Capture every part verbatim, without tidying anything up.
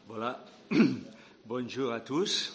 Voilà. Bonjour à tous.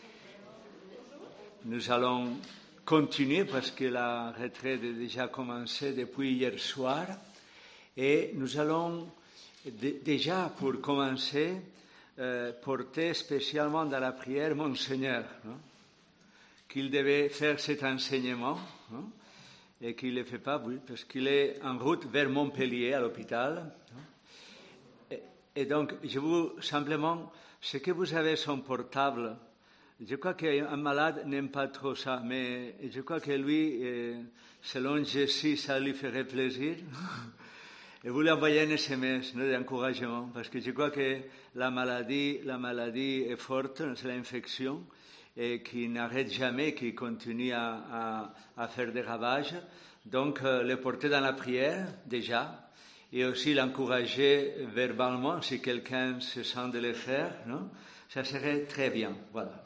Nous allons continuer parce que la retraite est déjà commencée depuis hier soir. Et nous allons d- déjà, pour commencer, euh, porter spécialement dans la prière Monseigneur, hein, qu'il devait faire cet enseignement, hein, et qu'il ne le fait pas, oui, parce qu'il est en route vers Montpellier, à l'hôpital. Et, et donc, je vous, simplement, ce que vous avez son portable, je crois qu'un malade n'aime pas trop ça, mais je crois que lui, euh, selon Jessie, ça lui ferait plaisir. Et vous lui envoyez un S M S d'encouragement, parce que je crois que la maladie, la maladie est forte, c'est l'infection, et qui n'arrête jamais, qui continue à, à, à faire des ravages. Donc, euh, le porter dans la prière, déjà, et aussi l'encourager verbalement, si quelqu'un se sent de le faire, non? Ça serait très bien, voilà.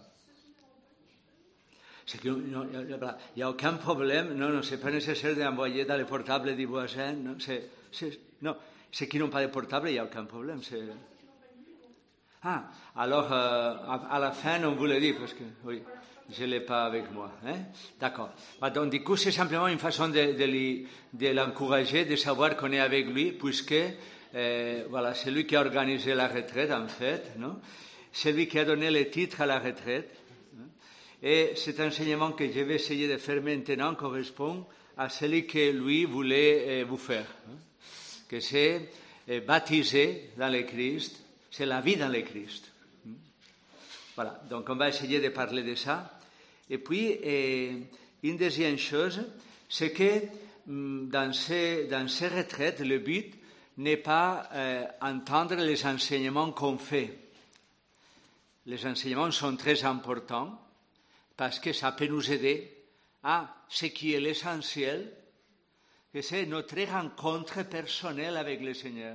Il n'y a aucun problème, non, non, c'est pas nécessaire d'envoyer dans le portable du voisin, non, c'est, c'est, non, ceux qui n'ont pas de portable, il n'y a aucun problème. C'est... Ah, alors, euh, à, à la fin, on vous le dit, parce que, oui, je ne l'ai pas avec moi, hein? D'accord. Bah, donc, du coup, c'est simplement une façon de, de, lui, de l'encourager, de savoir qu'on est avec lui, puisque, euh, voilà, c'est lui qui a organisé la retraite, en fait, non? C'est lui qui a donné le titre à la retraite. Et cet enseignement que je vais essayer de faire maintenant correspond à celui que lui voulait vous faire, que c'est baptiser dans le Christ, c'est la vie dans le Christ. Voilà, donc on va essayer de parler de ça. Et puis, une deuxième chose, c'est que dans ces, dans ces retraites, le but n'est pas euh, entendre les enseignements qu'on fait. Les enseignements sont très importants, parce que ça peut nous aider à ce qui est l'essentiel, que c'est notre rencontre personnelle avec le Seigneur.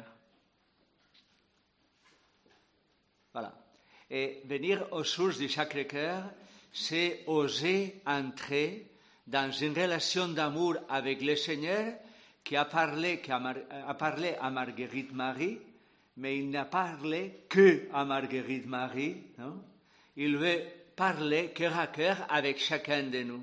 Voilà. Et venir aux sources du Sacré-Cœur, c'est oser entrer dans une relation d'amour avec le Seigneur qui a parlé, qui a, a parlé à Marguerite Marie, mais il n'a parlé que à Marguerite Marie, non? Il veut parler cœur à cœur avec chacun de nous.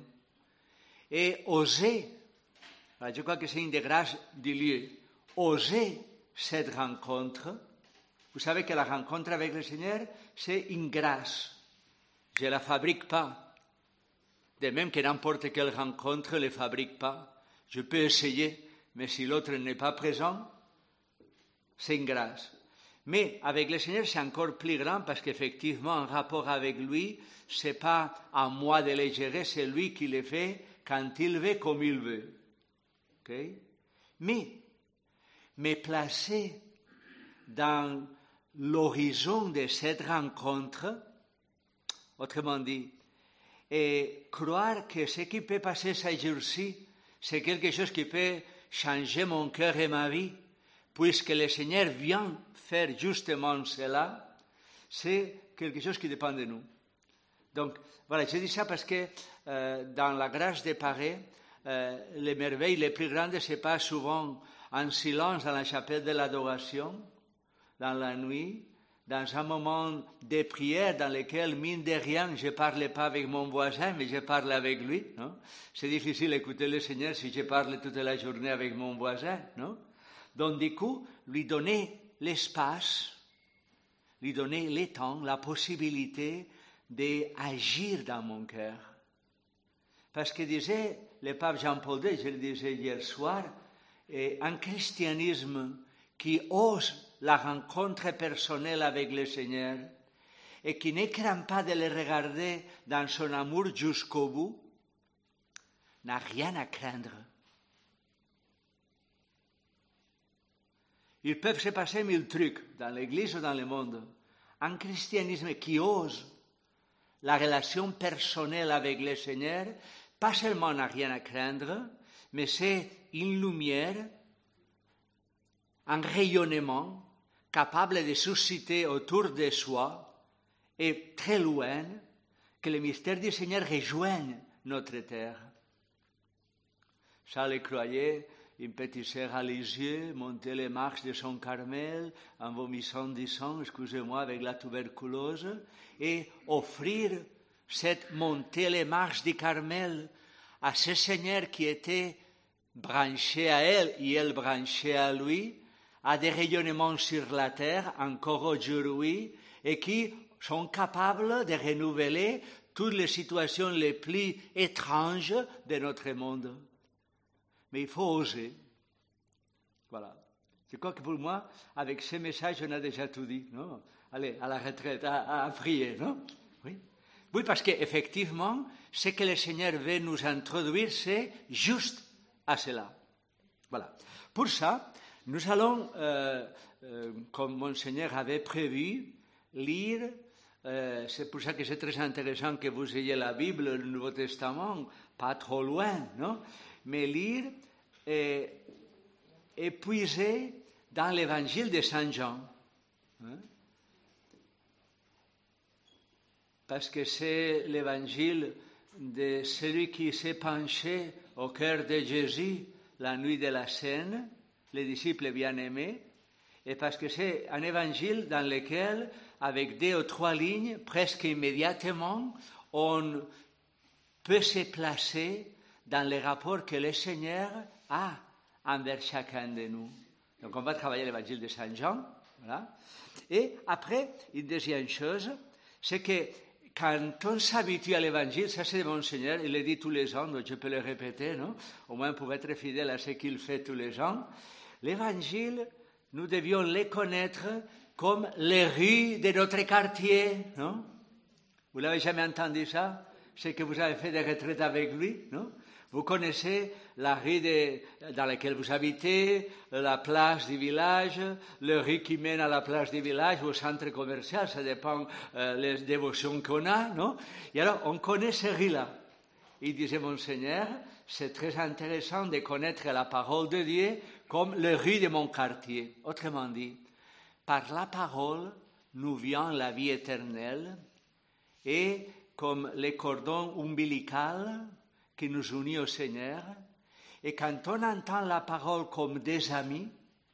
Et oser, je crois que c'est une des grâces du lieu, oser cette rencontre. Vous savez que la rencontre avec le Seigneur, c'est une grâce. Je ne la fabrique pas. De même que n'importe quelle rencontre ne la fabrique pas. Je peux essayer, mais si l'autre n'est pas présent, c'est une grâce. Mais avec le Seigneur, c'est encore plus grand parce qu'effectivement, en rapport avec lui, ce n'est pas à moi de le gérer, c'est lui qui le fait quand il veut, comme il veut. Okay? Mais, me placer dans l'horizon de cette rencontre, autrement dit, et croire que ce qui peut passer ce jour-ci, c'est quelque chose qui peut changer mon cœur et ma vie, puisque le Seigneur vient faire justement cela, c'est quelque chose qui dépend de nous. Donc, voilà, je dis ça parce que euh, dans la grâce de Paris, euh, les merveilles les plus grandes, ce n'est pas souvent en silence dans la chapelle de l'adoration, dans la nuit, dans un moment de prière dans lequel, mine de rien, je ne parle pas avec mon voisin, mais je parle avec lui. Non? C'est difficile d'écouter le Seigneur si je parle toute la journée avec mon voisin, non? Donc, du coup, lui donner l'espace, lui donner le temps, la possibilité d'agir dans mon cœur. Parce que disait le pape Jean-Paul deux, je le disais hier soir, et un christianisme qui ose la rencontre personnelle avec le Seigneur et qui ne craint pas de le regarder dans son amour jusqu'au bout, n'a rien à craindre. Ils peuvent se passer mille trucs dans l'Église ou dans le monde. Un christianisme qui ose la relation personnelle avec le Seigneur, pas seulement n'a rien à craindre, mais c'est une lumière, un rayonnement capable de susciter autour de soi et très loin que le mystère du Seigneur rejoigne notre terre. Ça, le croyez, une petite sœur religieuse montait les marches de son Carmel en vomissant du sang, excusez-moi, avec la tuberculose, et offrir cette montée les marches du Carmel à ce Seigneur qui était branché à elle et elle branchée à lui, à des rayonnements sur la terre, encore aujourd'hui, et qui sont capables de renouveler toutes les situations les plus étranges de notre monde. Mais il faut oser. Voilà. Je crois que pour moi, avec ce message, on a déjà tout dit, non? Allez, à la retraite, à, à prier, non? Oui. Oui, parce qu'effectivement, ce que le Seigneur veut nous introduire, c'est juste à cela. Voilà. Pour ça, nous allons, euh, euh, comme Monseigneur avait prévu, lire, euh, c'est pour ça que c'est très intéressant que vous ayez la Bible, le Nouveau Testament, pas trop loin, non? Mais lire et, et puiser dans l'Évangile de Saint Jean. Hein? Parce que c'est l'Évangile de celui qui s'est penché au cœur de Jésus la nuit de la Cène, les disciples bien-aimés, et parce que c'est un évangile dans lequel, avec deux ou trois lignes, presque immédiatement, on peut se placer dans les rapports que le Seigneur a envers chacun de nous. Donc on va travailler l'évangile de Saint Jean. Voilà. Et après, une deuxième chose, c'est que quand on s'habitue à l'évangile, ça c'est de Monseigneur, il le dit tous les ans, donc je peux le répéter, non? Au moins pour être fidèle à ce qu'il fait tous les ans. L'évangile, nous devions le connaître comme les rues de notre quartier, non? Vous l'avez jamais entendu ça? C'est que vous avez fait des retraites avec lui, non? Vous connaissez la rue de, dans laquelle vous habitez, la place du village, le rue qui mène à la place du village, au centre commercial, ça dépend euh, les dévotions qu'on a, non? Et alors, on connaît ces rues-là. Il disait, Monseigneur, c'est très intéressant de connaître la parole de Dieu comme les rues de mon quartier. Autrement dit, par la parole, nous vient la vie éternelle, et comme les cordons ombilicaux qui nous unit au Seigneur, et quand on entend la parole comme des amis,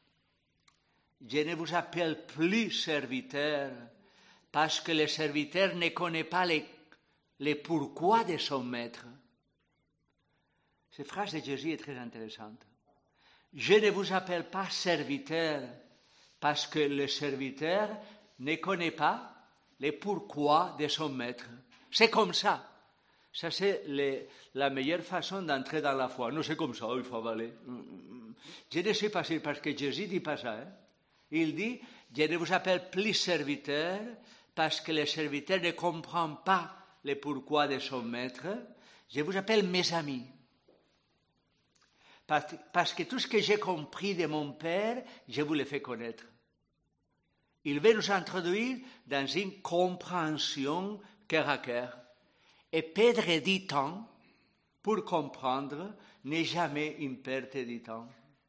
je ne vous appelle plus serviteur, parce que le serviteur ne connaît pas les, les pourquoi de son maître. Cette phrase de Jésus est très intéressante. Je ne vous appelle pas serviteur, parce que le serviteur ne connaît pas les pourquoi de son maître. C'est comme ça. Ça, c'est les, la meilleure façon d'entrer dans la foi. Non, c'est comme ça, il faut avaler. Je ne sais pas si parce que Jésus ne dit pas ça. Hein? Il dit, je ne vous appelle plus serviteur parce que le serviteur ne comprend pas le pourquoi de son maître. Je vous appelle mes amis. Parce, parce que tout ce que j'ai compris de mon Père, je vous le fais connaître. Il veut nous introduire dans une compréhension cœur à cœur. Et perdre du temps pour comprendre n'est jamais une perte de temps.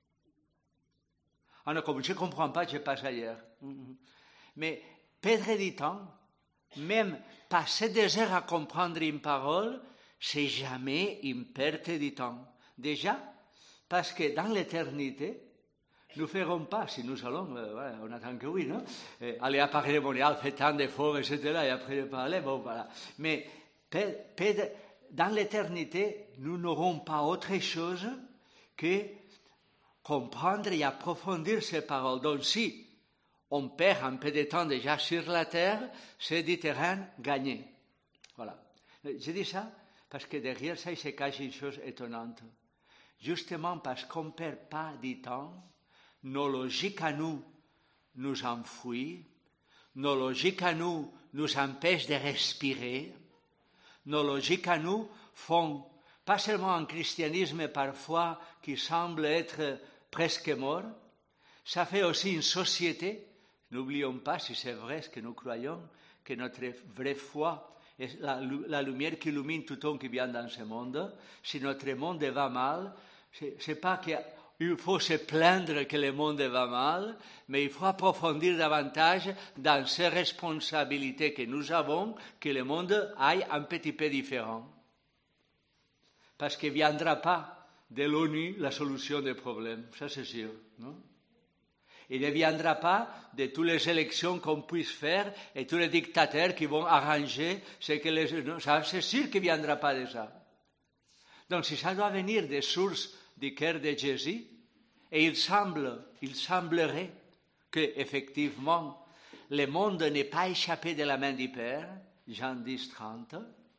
Ah non, comme je ne comprends pas, je passe ailleurs. Mais perdre du temps, même passer des heures à comprendre une parole, c'est jamais une perte de temps. Déjà, parce que dans l'éternité, nous ne ferons pas, si nous allons, euh, ouais, on attend que oui, non? euh, aller à Paris-Montréal, faire tant d'efforts, et cetera, et après de parler, bon, voilà. Mais dans l'éternité, nous n'aurons pas autre chose que comprendre et approfondir ces paroles. Donc si on perd un peu de temps déjà sur la terre, c'est du terrain gagné. Voilà. Je dis ça parce que derrière ça, il se cache une chose étonnante. Justement parce qu'on ne perd pas du temps, nos logiques à nous nous enfouissent, nos logiques à nous nous empêchent de respirer. Nos logiques à nous font, pas seulement un christianisme parfois qui semble être presque mort, ça fait aussi une société. N'oublions pas, si c'est vrai ce que nous croyons, que notre vraie foi est la, la lumière qui illumine tout homme qui vient dans ce monde. Si notre monde va mal, c'est, c'est pas qu'il faut se plaindre que le monde va mal, mais il faut approfondir davantage dans ces responsabilités que nous avons, que le monde aille un petit peu différent. Parce qu'il ne viendra pas de l'ONU la solution des problèmes, ça c'est sûr. Non? Il ne viendra pas de toutes les élections qu'on puisse faire et tous les dictateurs qui vont arranger ce que les... Non, ça, c'est sûr qu'il ne viendra pas de ça. Donc si ça doit venir des sources du cœur de Jésus, et il semble, il semblerait que effectivement le monde n'est pas échappé de la main du Père, Jean dix, trente,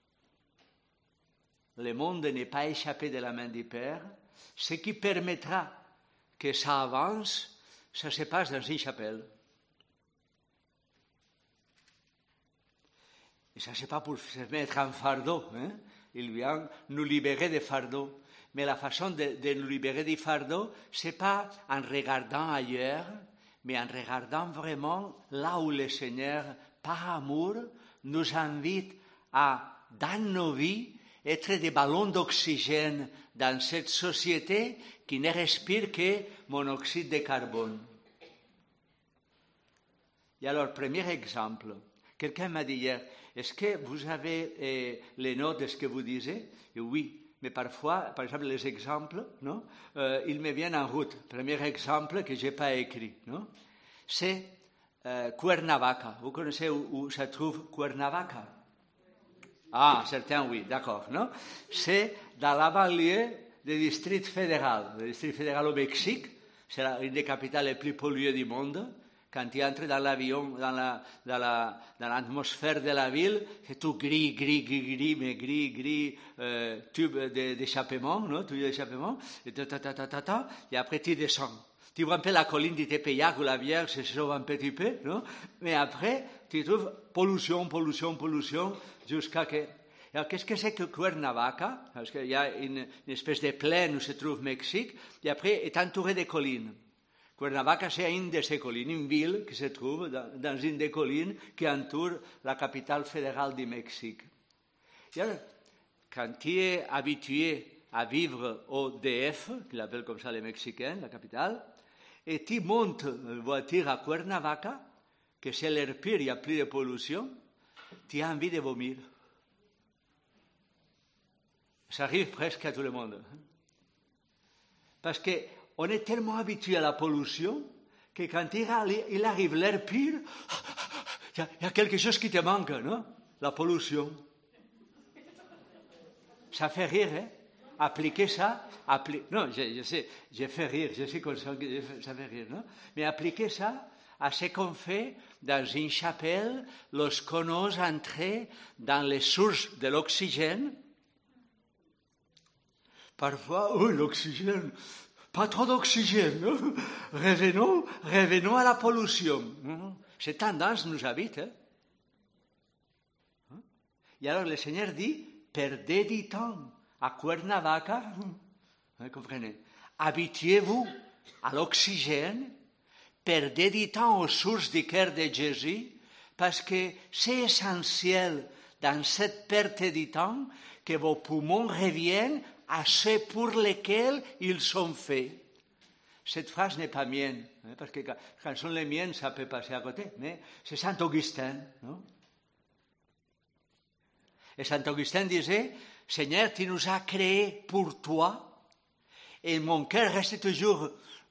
le monde n'est pas échappé de la main du Père, ce qui permettra que ça avance, ça se passe dans une chapelle. Et ça, ce n'est pas pour se mettre en fardeau. Hein? Il vient nous libérer des fardeaux. Mais la façon de, de nous libérer des fardeaux, ce n'est pas en regardant ailleurs, mais en regardant vraiment là où le Seigneur, par amour, nous invite à, dans nos vies, être des ballons d'oxygène dans cette société qui ne respire que monoxyde de carbone. Et alors, premier exemple, quelqu'un m'a dit hier, est-ce que vous avez euh, les notes de ce que vous disiez? Et oui, mais parfois, par exemple, les exemples, non euh, ils me viennent en route. Premier exemple que je n'ai pas écrit, non c'est euh, Cuernavaca. Vous connaissez où, où se trouve Cuernavaca? Ah, certains oui, d'accord, non? C'est dans la banlieue du district fédéral. Le district fédéral au Mexique, c'est une des capitales les plus polluées du monde. Quand tu entres dans l'avion, dans, la, dans, la, dans l'atmosphère de la ville, c'est tout gris, gris, gris, gris, mais gris, gris, euh, tube d'échappement, non? Tube d'échappement, et ta, ta, ta, ta, ta, ta, et après tu descends. Tu vois un peu la colline du Tepeyac où la Vierge se sauve un petit peu, non? Mais après, tu trouves pollution, pollution, pollution, jusqu'à que... Alors, qu'est-ce que c'est que Cuernavaca? Parce qu'il y a une, une espèce de plaine où se trouve Mexique, et après est entouré de collines. Cuernavaca, c'est une de ces collines, une ville qui se trouve dans, dans une des collines qui entoure la capitale fédérale du Mexique. Et alors, quand tu es habitué à vivre au D F, qu'ils appellent comme ça les Mexicains, la capitale, et tu montes en voiture à Cuernavaca, que c'est l'air pur, il n'y a plus de pollution, tu as envie de vomir. Ça arrive presque à tout le monde. Parce qu'on est tellement habitué à la pollution que quand il arrive l'air pur, il y a quelque chose qui te manque, non? La pollution. Ça fait rire, hein? Appliquer ça, appli... non, je, je sais, je fais rire, je suis conscient que ça fait rire, non? Mais appliquer ça à ce qu'on fait dans une chapelle lorsqu'on ose entrer dans les sources de l'oxygène. Parfois, oh, l'oxygène, pas trop d'oxygène, non? Revenons, revenons à la pollution. Cette tendance nous habite. Hein? Et alors le Seigneur dit, perdez du temps à Cuernavaca, vous comprenez? Habituez-vous à l'oxygène, perdez du temps aux sources du cœur de Jésus, parce que c'est essentiel dans cette perte du temps que vos poumons reviennent à ceux pour lesquels ils sont faits. Cette phrase n'est pas mienne, hein, parce que quand, quand sont les miennes, ça peut passer à côté, mais c'est Saint Augustin. Non? Et Saint Augustin disait, Seigneur, tu nous as créés pour toi, et mon cœur reste toujours...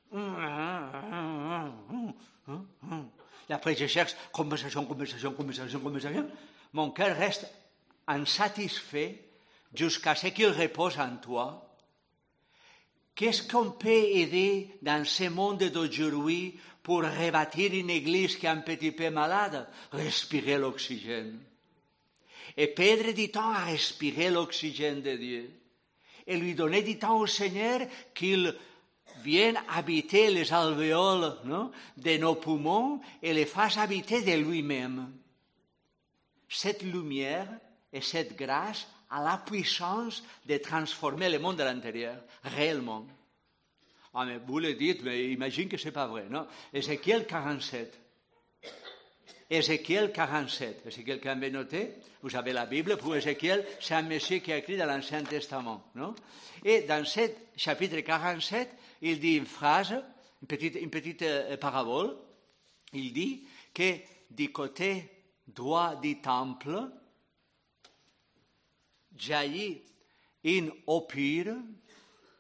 Et après, je cherche conversation, conversation, conversation, conversation. Mon cœur reste insatisfait jusqu'à ce qu'il repose en toi. Qu'est-ce qu'on peut aider dans ce monde d'aujourd'hui pour rebâtir une église qui est un petit peu malade? Respirer l'oxygène. Et perdre du temps à respirer l'oxygène de Dieu. Et lui donner du temps au Seigneur qu'il vienne habiter les alvéoles, non, de nos poumons et les fasse habiter de lui-même. Cette lumière et cette grâce a la puissance de transformer le monde de l'intérieur, réellement. Ah, mais vous le dites, mais imagine que ce n'est pas vrai, non? Ézéchiel quarante-sept. Ézéchiel quarante-sept. Est-ce que quelqu'un veut noter? Vous avez la Bible, pour Ézéchiel, c'est un monsieur qui a écrit dans l'Ancien Testament, non? Et dans ce chapitre quarante-sept, il dit une phrase, une petite, une petite euh, parabole. Il dit que du côté droit du temple, jaillit une eau pure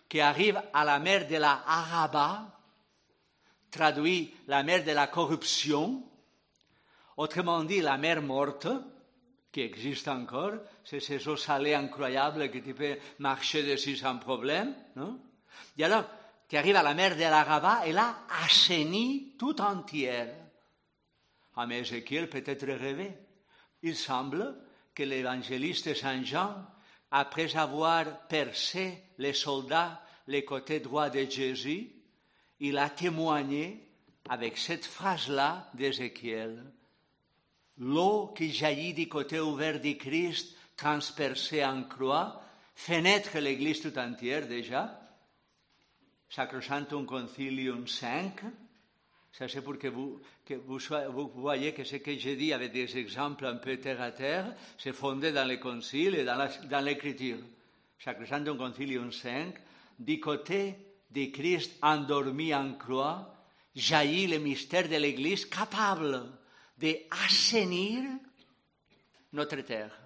qui arrive à la mer de la Araba, traduit la mer de la corruption, autrement dit la mer morte, qui existe encore, c'est ces eaux salées incroyables que tu peux marcher dessus sans problème. Non? Et alors, tu arrives à la mer de l'Araba et là, assainie tout entière. Ah, mais Ézéchiel peut-être rêvé. Il semble que l'évangéliste Saint Jean, après avoir percé les soldats, les côtés droits de Jésus, il a témoigné avec cette phrase-là d'Ézéchiel. L'eau qui jaillit du côté ouvert du Christ, transpercée en croix, fait naître l'Église tout entière déjà. Sacrosanctum Concilium cinq. Ça, c'est pour que vous, que vous, soyez, vous voyez que ce que j'ai dit avec des exemples un peu terre à terre, c'est fondé dans les conciles et dans, la, dans l'Écriture. Sacrosanctum Concilium cinq. Du côté de Christ endormi en croix, jaillit le mystère de l'Église capable d'assainir notre terre.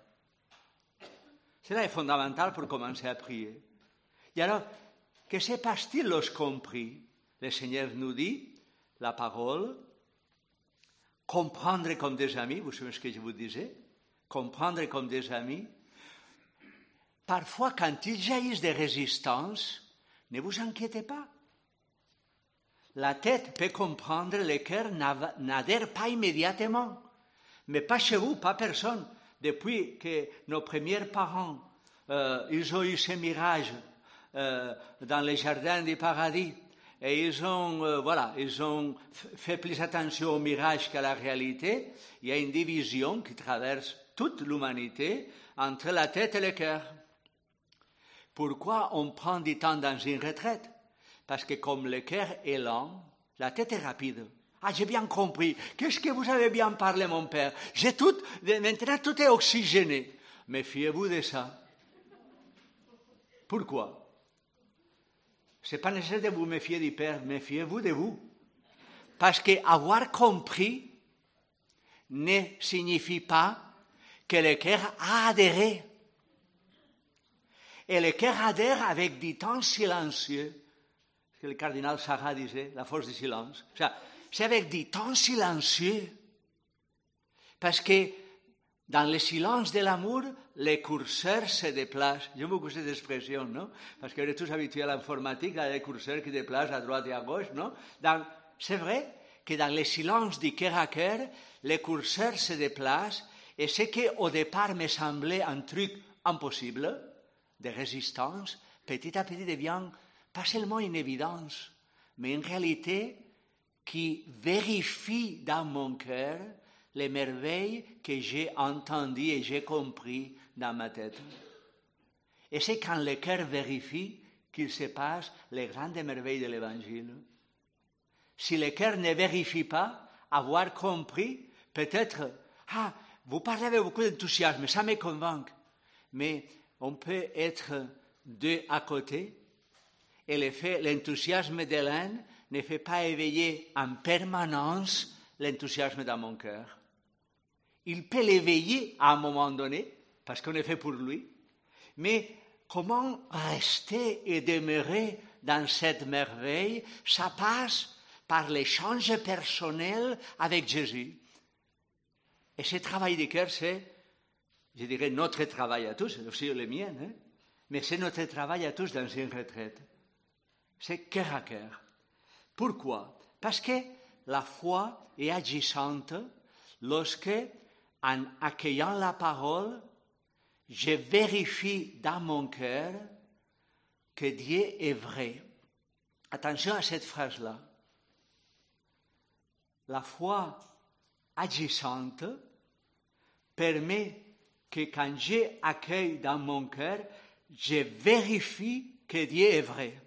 Cela est fondamental pour commencer à prier. Et alors, que se passe-t-il lorsqu'on prie? Le Seigneur nous dit, la parole, comprendre comme des amis, vous savez ce que je vous disais? Comprendre comme des amis. Parfois, quand il jaillisse des résistances, ne vous inquiétez pas. La tête peut comprendre, le cœur n'adhère pas immédiatement. Mais pas chez vous, pas personne. Depuis que nos premiers parents, euh, ils ont eu ce mirage euh, dans les jardins du paradis, et ils ont, euh, voilà, ils ont fait plus attention au mirage qu'à la réalité, il y a une division qui traverse toute l'humanité entre la tête et le cœur. Pourquoi on prend du temps dans une retraite? Parce que comme le cœur est lent, la tête est rapide. Ah, j'ai bien compris. Qu'est-ce que vous avez bien parlé, mon père? J'ai tout, maintenant tout est oxygéné. Méfiez-vous de ça. Pourquoi? Ce n'est pas nécessaire de vous méfier du père, méfiez-vous de vous. Parce qu'avoir compris ne signifie pas que le cœur a adhéré. Et le cœur adhère avec du temps silencieux. Ce que le cardinal Sarah disait, la force du silence. C'est avec du temps silencieux. Parce que dans le silence de l'amour, les curseurs se déplacent. J'aime beaucoup cette expression, non? Parce qu'on est tous habitués à l'informatique, à des curseurs qui déplacent à droite et à gauche, non? Donc, c'est vrai que dans le silence du cœur à cœur, les curseurs se déplacent et ce qui au départ me semblait un truc impossible, de résistance, petit à petit devient pas seulement une évidence, mais une réalité qui vérifie dans mon cœur les merveilles que j'ai entendues et j'ai compris dans ma tête. Et c'est quand le cœur vérifie qu'il se passe les grandes merveilles de l'Évangile. Si le cœur ne vérifie pas, avoir compris, peut-être, ah, vous parlez avec beaucoup d'enthousiasme, ça me convainc, mais on peut être deux à côté et le fait, l'enthousiasme de l'un ne fait pas éveiller en permanence l'enthousiasme dans mon cœur. Il peut l'éveiller à un moment donné, parce qu'on est fait pour lui, mais comment rester et demeurer dans cette merveille? Ça passe par l'échange personnel avec Jésus. Et ce travail de cœur, c'est, je dirais, notre travail à tous, c'est aussi le mien, hein? Mais c'est notre travail à tous dans une retraite. C'est cœur à cœur. Pourquoi? Parce que la foi est agissante lorsque, en accueillant la parole, je vérifie dans mon cœur que Dieu est vrai. Attention à cette phrase-là. La foi agissante permet que quand j'accueille dans mon cœur, je vérifie que Dieu est vrai.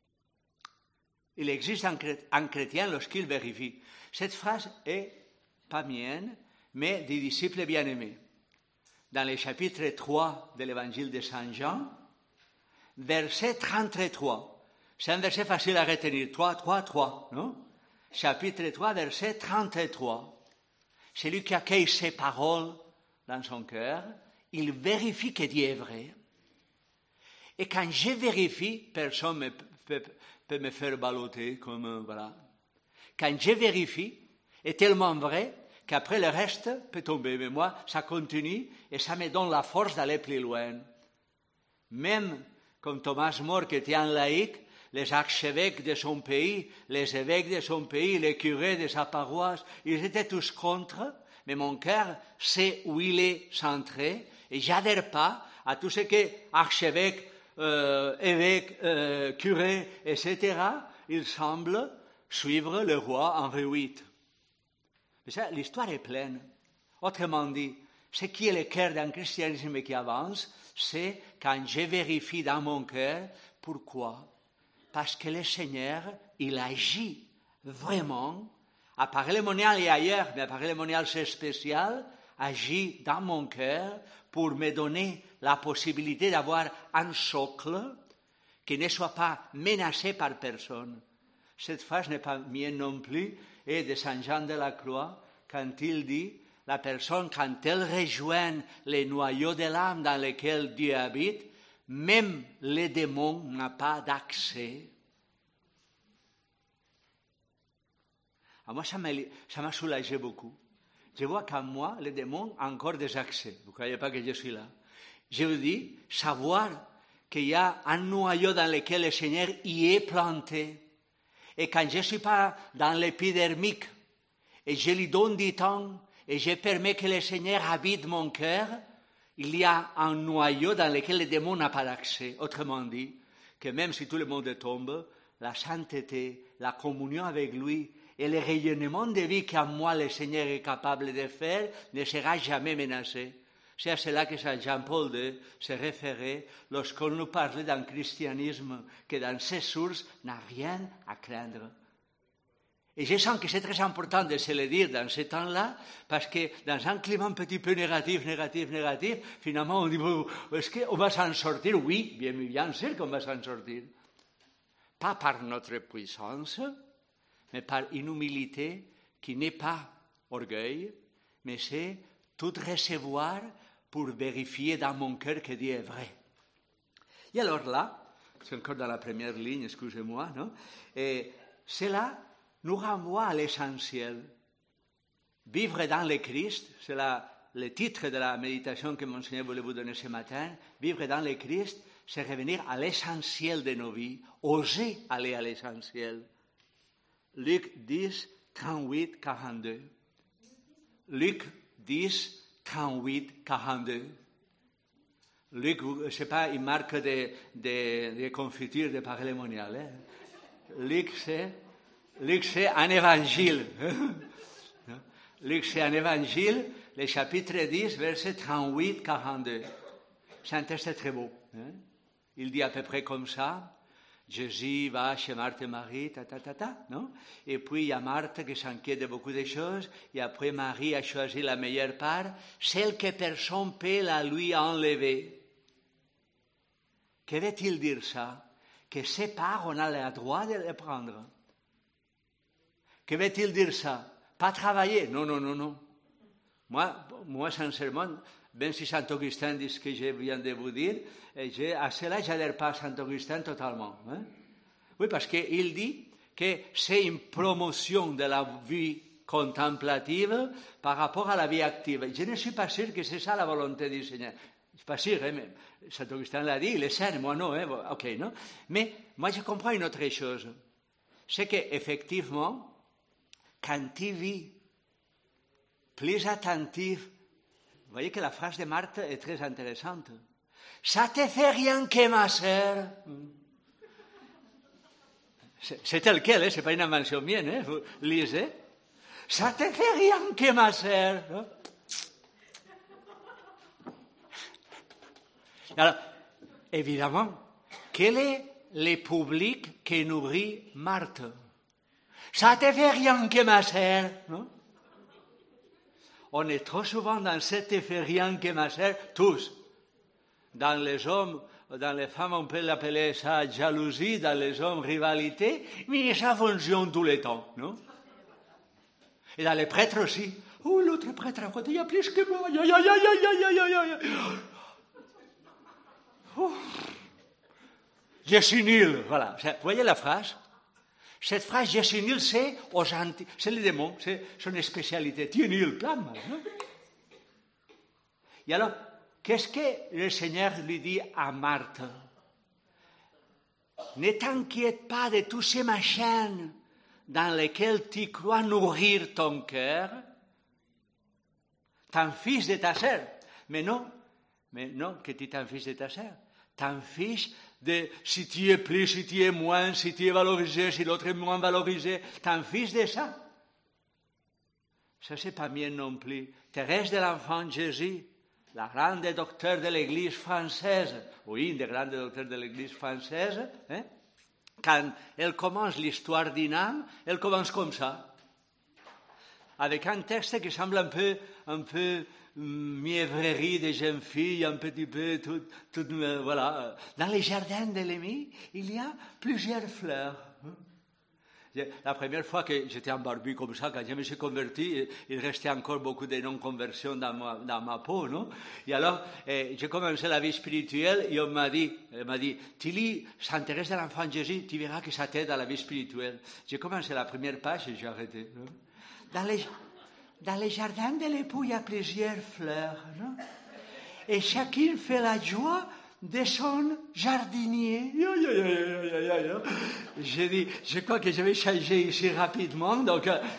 Il existe un chrétien lorsqu'il vérifie. Cette phrase est pas mienne, mais des disciples bien-aimés. Dans le chapitre trois de l'évangile de Saint Jean, verset trente-trois. C'est un verset facile à retenir. trois, trois, trois, non? Chapitre trois, verset trente-trois. Celui qui accueille ces paroles dans son cœur, il vérifie que Dieu est vrai. Et quand je vérifie, personne ne peut, peut me faire balloter comme, voilà. Quand je vérifie, est tellement vrai qu'après le reste peut tomber. Mais moi, ça continue et ça me donne la force d'aller plus loin. Même comme Thomas More, qui était un laïc, les archevêques de son pays, les évêques de son pays, les curés de sa paroisse, ils étaient tous contre, mais mon cœur sait où il est centré et j'adhère pas à tout ce qui est archevêque, euh, évêque, euh, curé, et cetera. Il semble suivre le roi Henri huit. Mais ça, l'histoire est pleine. Autrement dit, ce qui est le cœur d'un christianisme qui avance, c'est quand je vérifie dans mon cœur pourquoi. Parce que le Seigneur, il agit vraiment, à Paray-le-Monial et ailleurs, mais à Paray-le-Monial c'est spécial, agit dans mon cœur pour me donner la possibilité d'avoir un socle qui ne soit pas menacé par personne. Cette phrase n'est pas mienne non plus, et de Saint Jean de la Croix, quand il dit, la personne, quand elle rejoint les noyaux de l'âme dans lesquels Dieu habite, même les démons n'ont pas d'accès. À moi, ça m'a, ça m'a soulagé beaucoup. Je vois qu'en moi, les démons ont encore des accès. Vous ne croyez pas que je suis là. Je vous dis, savoir qu'il y a un noyau dans lequel le Seigneur y est planté. Et quand je ne suis pas dans l'épidermique, et je lui donne du temps, et je permets que le Seigneur habite mon cœur, il y a un noyau dans lequel le démon n'a pas d'accès. Autrement dit, que même si tout le monde tombe, la sainteté, la communion avec lui et le rayonnement de vie qu'en moi le Seigneur est capable de faire ne sera jamais menacé. C'est à cela que Saint Jean-Paul deux se référait lorsqu'on nous parlait d'un christianisme qui, dans ses sources, n'a rien à craindre. Et je sens que c'est très important de se le dire dans ce temps-là, parce que dans un climat un petit peu négatif, négatif, négatif, finalement on dit, est-ce qu'on va s'en sortir? Oui, bien, bien sûr qu'on va s'en sortir. Pas par notre puissance, mais par une humilité qui n'est pas orgueil, mais c'est tout recevoir pour vérifier dans mon cœur que Dieu est vrai. Et alors là, c'est encore dans la première ligne, excusez-moi, non? Et c'est là nous renvoie à l'essentiel. Vivre dans le Christ, c'est la, le titre de la méditation que mon Seigneur voulait vous donner ce matin. Vivre dans le Christ, c'est revenir à l'essentiel de nos vies, oser aller à l'essentiel. Luc dix, trente-huit, quarante-deux. Luc dix, trente-huit, quarante-deux. Luc, je ne sais pas, il marque des, des, des confitures de Paray-le-Monial. Hein? Luc, c'est... Luc, c'est un évangile. Luc, c'est un évangile, le chapitre dix, verset trente-huit, quarante-deux. C'est un texte très beau. Hein? Il dit à peu près comme ça. Jésus va chez Marthe et Marie, ta, ta, ta, ta, non? Et puis il y a Marthe qui s'inquiète de beaucoup de choses, et après Marie a choisi la meilleure part, celle que personne ne peut la lui enlever. Que veut-il dire ça? Que ces parts, on a le droit de les prendre. Que veut-il dire ça? Pas travailler. Non, non, non, non. Moi, moi sincèrement, même si Saint-Augustin dit ce que je viens de vous dire, je, à cela, je n'adhère pas à Saint-Augustin totalement. Hein? Oui, parce qu'il dit que c'est une promotion de la vie contemplative par rapport à la vie active. Je ne suis pas sûr que c'est ça la volonté du Seigneur. Je ne suis pas sûr, hein, mais Saint-Augustin l'a dit, il est saint, moi non. Hein, ok, non? Mais moi, je comprends une autre chose. C'est qu'effectivement, quand tu vis plus attentif, vous voyez que la phrase de Marthe est très intéressante. Ça te fait rien que ma sœur. C'est, c'est tel quel, hein, ce n'est pas une invention mienne, hein, vous lisez. Ça te fait rien que ma sœur. Hein? Alors, évidemment, quel est le public qui nourrit Marthe? Ça te fait rien que ma sœur, non? On est trop souvent dans cette te fait rien que ma sœur, tous. Dans les hommes, dans les femmes, on peut l'appeler ça jalousie, dans les hommes, rivalité, mais ça fonctionne tout le temps, non? Et dans les prêtres aussi. Oh, l'autre prêtre à côté, il y a plus que moi. Aïe, aïe, aïe, aïe, aïe, aïe, aïe. Oh. je suis nul. Voilà. Vous voyez la phrase? Cette phrase, je suis nul, c'est aux anti... c'est le démon, c'est son spécialité. Tu es nul, plein mal. Hein? Et alors, qu'est-ce que le Seigneur lui dit à Marthe? Ne t'inquiète pas de tous ces machins dans lesquels tu crois nourrir ton cœur. T'en fiches de ta sœur. Mais non, mais non, que tu t'en fiches de ta sœur. T'en fiches de si tu es plus, si tu es moins, si tu es valorisé, si l'autre est moins valorisé. T'en fiches de ça. Ça, c'est pas bien non plus. Thérèse de l'Enfant Jésus, la grande docteure de l'Église française, ou une des grandes docteurs de l'Église française, hein, quand elle commence l'histoire d'une âme, elle commence comme ça, avec un texte qui semble un peu, un peu mièvrerie des jeunes filles, un petit peu, tout, tout, euh, voilà. Dans les jardins de l'Émi, il y a plusieurs fleurs. La première fois que j'étais en barbu comme ça, quand je me suis converti, il restait encore beaucoup de non-conversions dans ma, dans ma peau, non? Et alors, eh, j'ai commencé la vie spirituelle et on m'a dit, on m'a dit, tu lis Sainte Thérèse de l'Enfant Jésus, tu verras que ça t'aide à la vie spirituelle. J'ai commencé la première page et j'ai arrêté. Non? Dans les, dans les jardins de l'époux, il y a plusieurs fleurs, non? Et chacune fait la joie de son jardinier. J'ai dit, je crois que je vais changer ici rapidement, donc... Euh...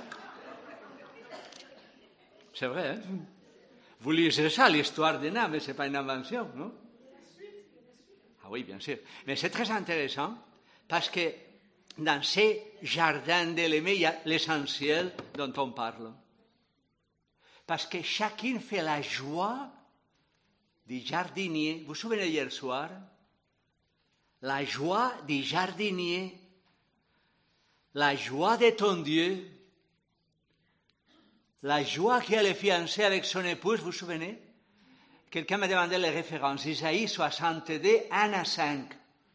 C'est vrai, hein? Vous lisez ça, l'histoire d'un âme, mais ce n'est pas une invention, non? Ah oui, bien sûr. Mais c'est très intéressant, parce que dans ces jardins de l'Aimé, il y a l'essentiel dont on parle. Parce que chacune fait la joie du jardinier. Vous vous souvenez hier soir? La joie du jardinier. La joie de ton Dieu. La joie qu'elle est fiancée avec son épouse, vous vous souvenez? Quelqu'un m'a demandé les références. Isaïe soixante-deux, un à cinq.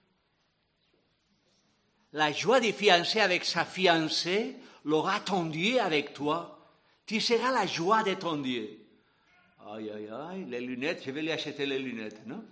La joie du fiancé avec sa fiancée l'aura ton Dieu avec toi. Tu seras la joie de ton Dieu. Aïe, aïe, aïe, les lunettes, je vais lui acheter les lunettes, non?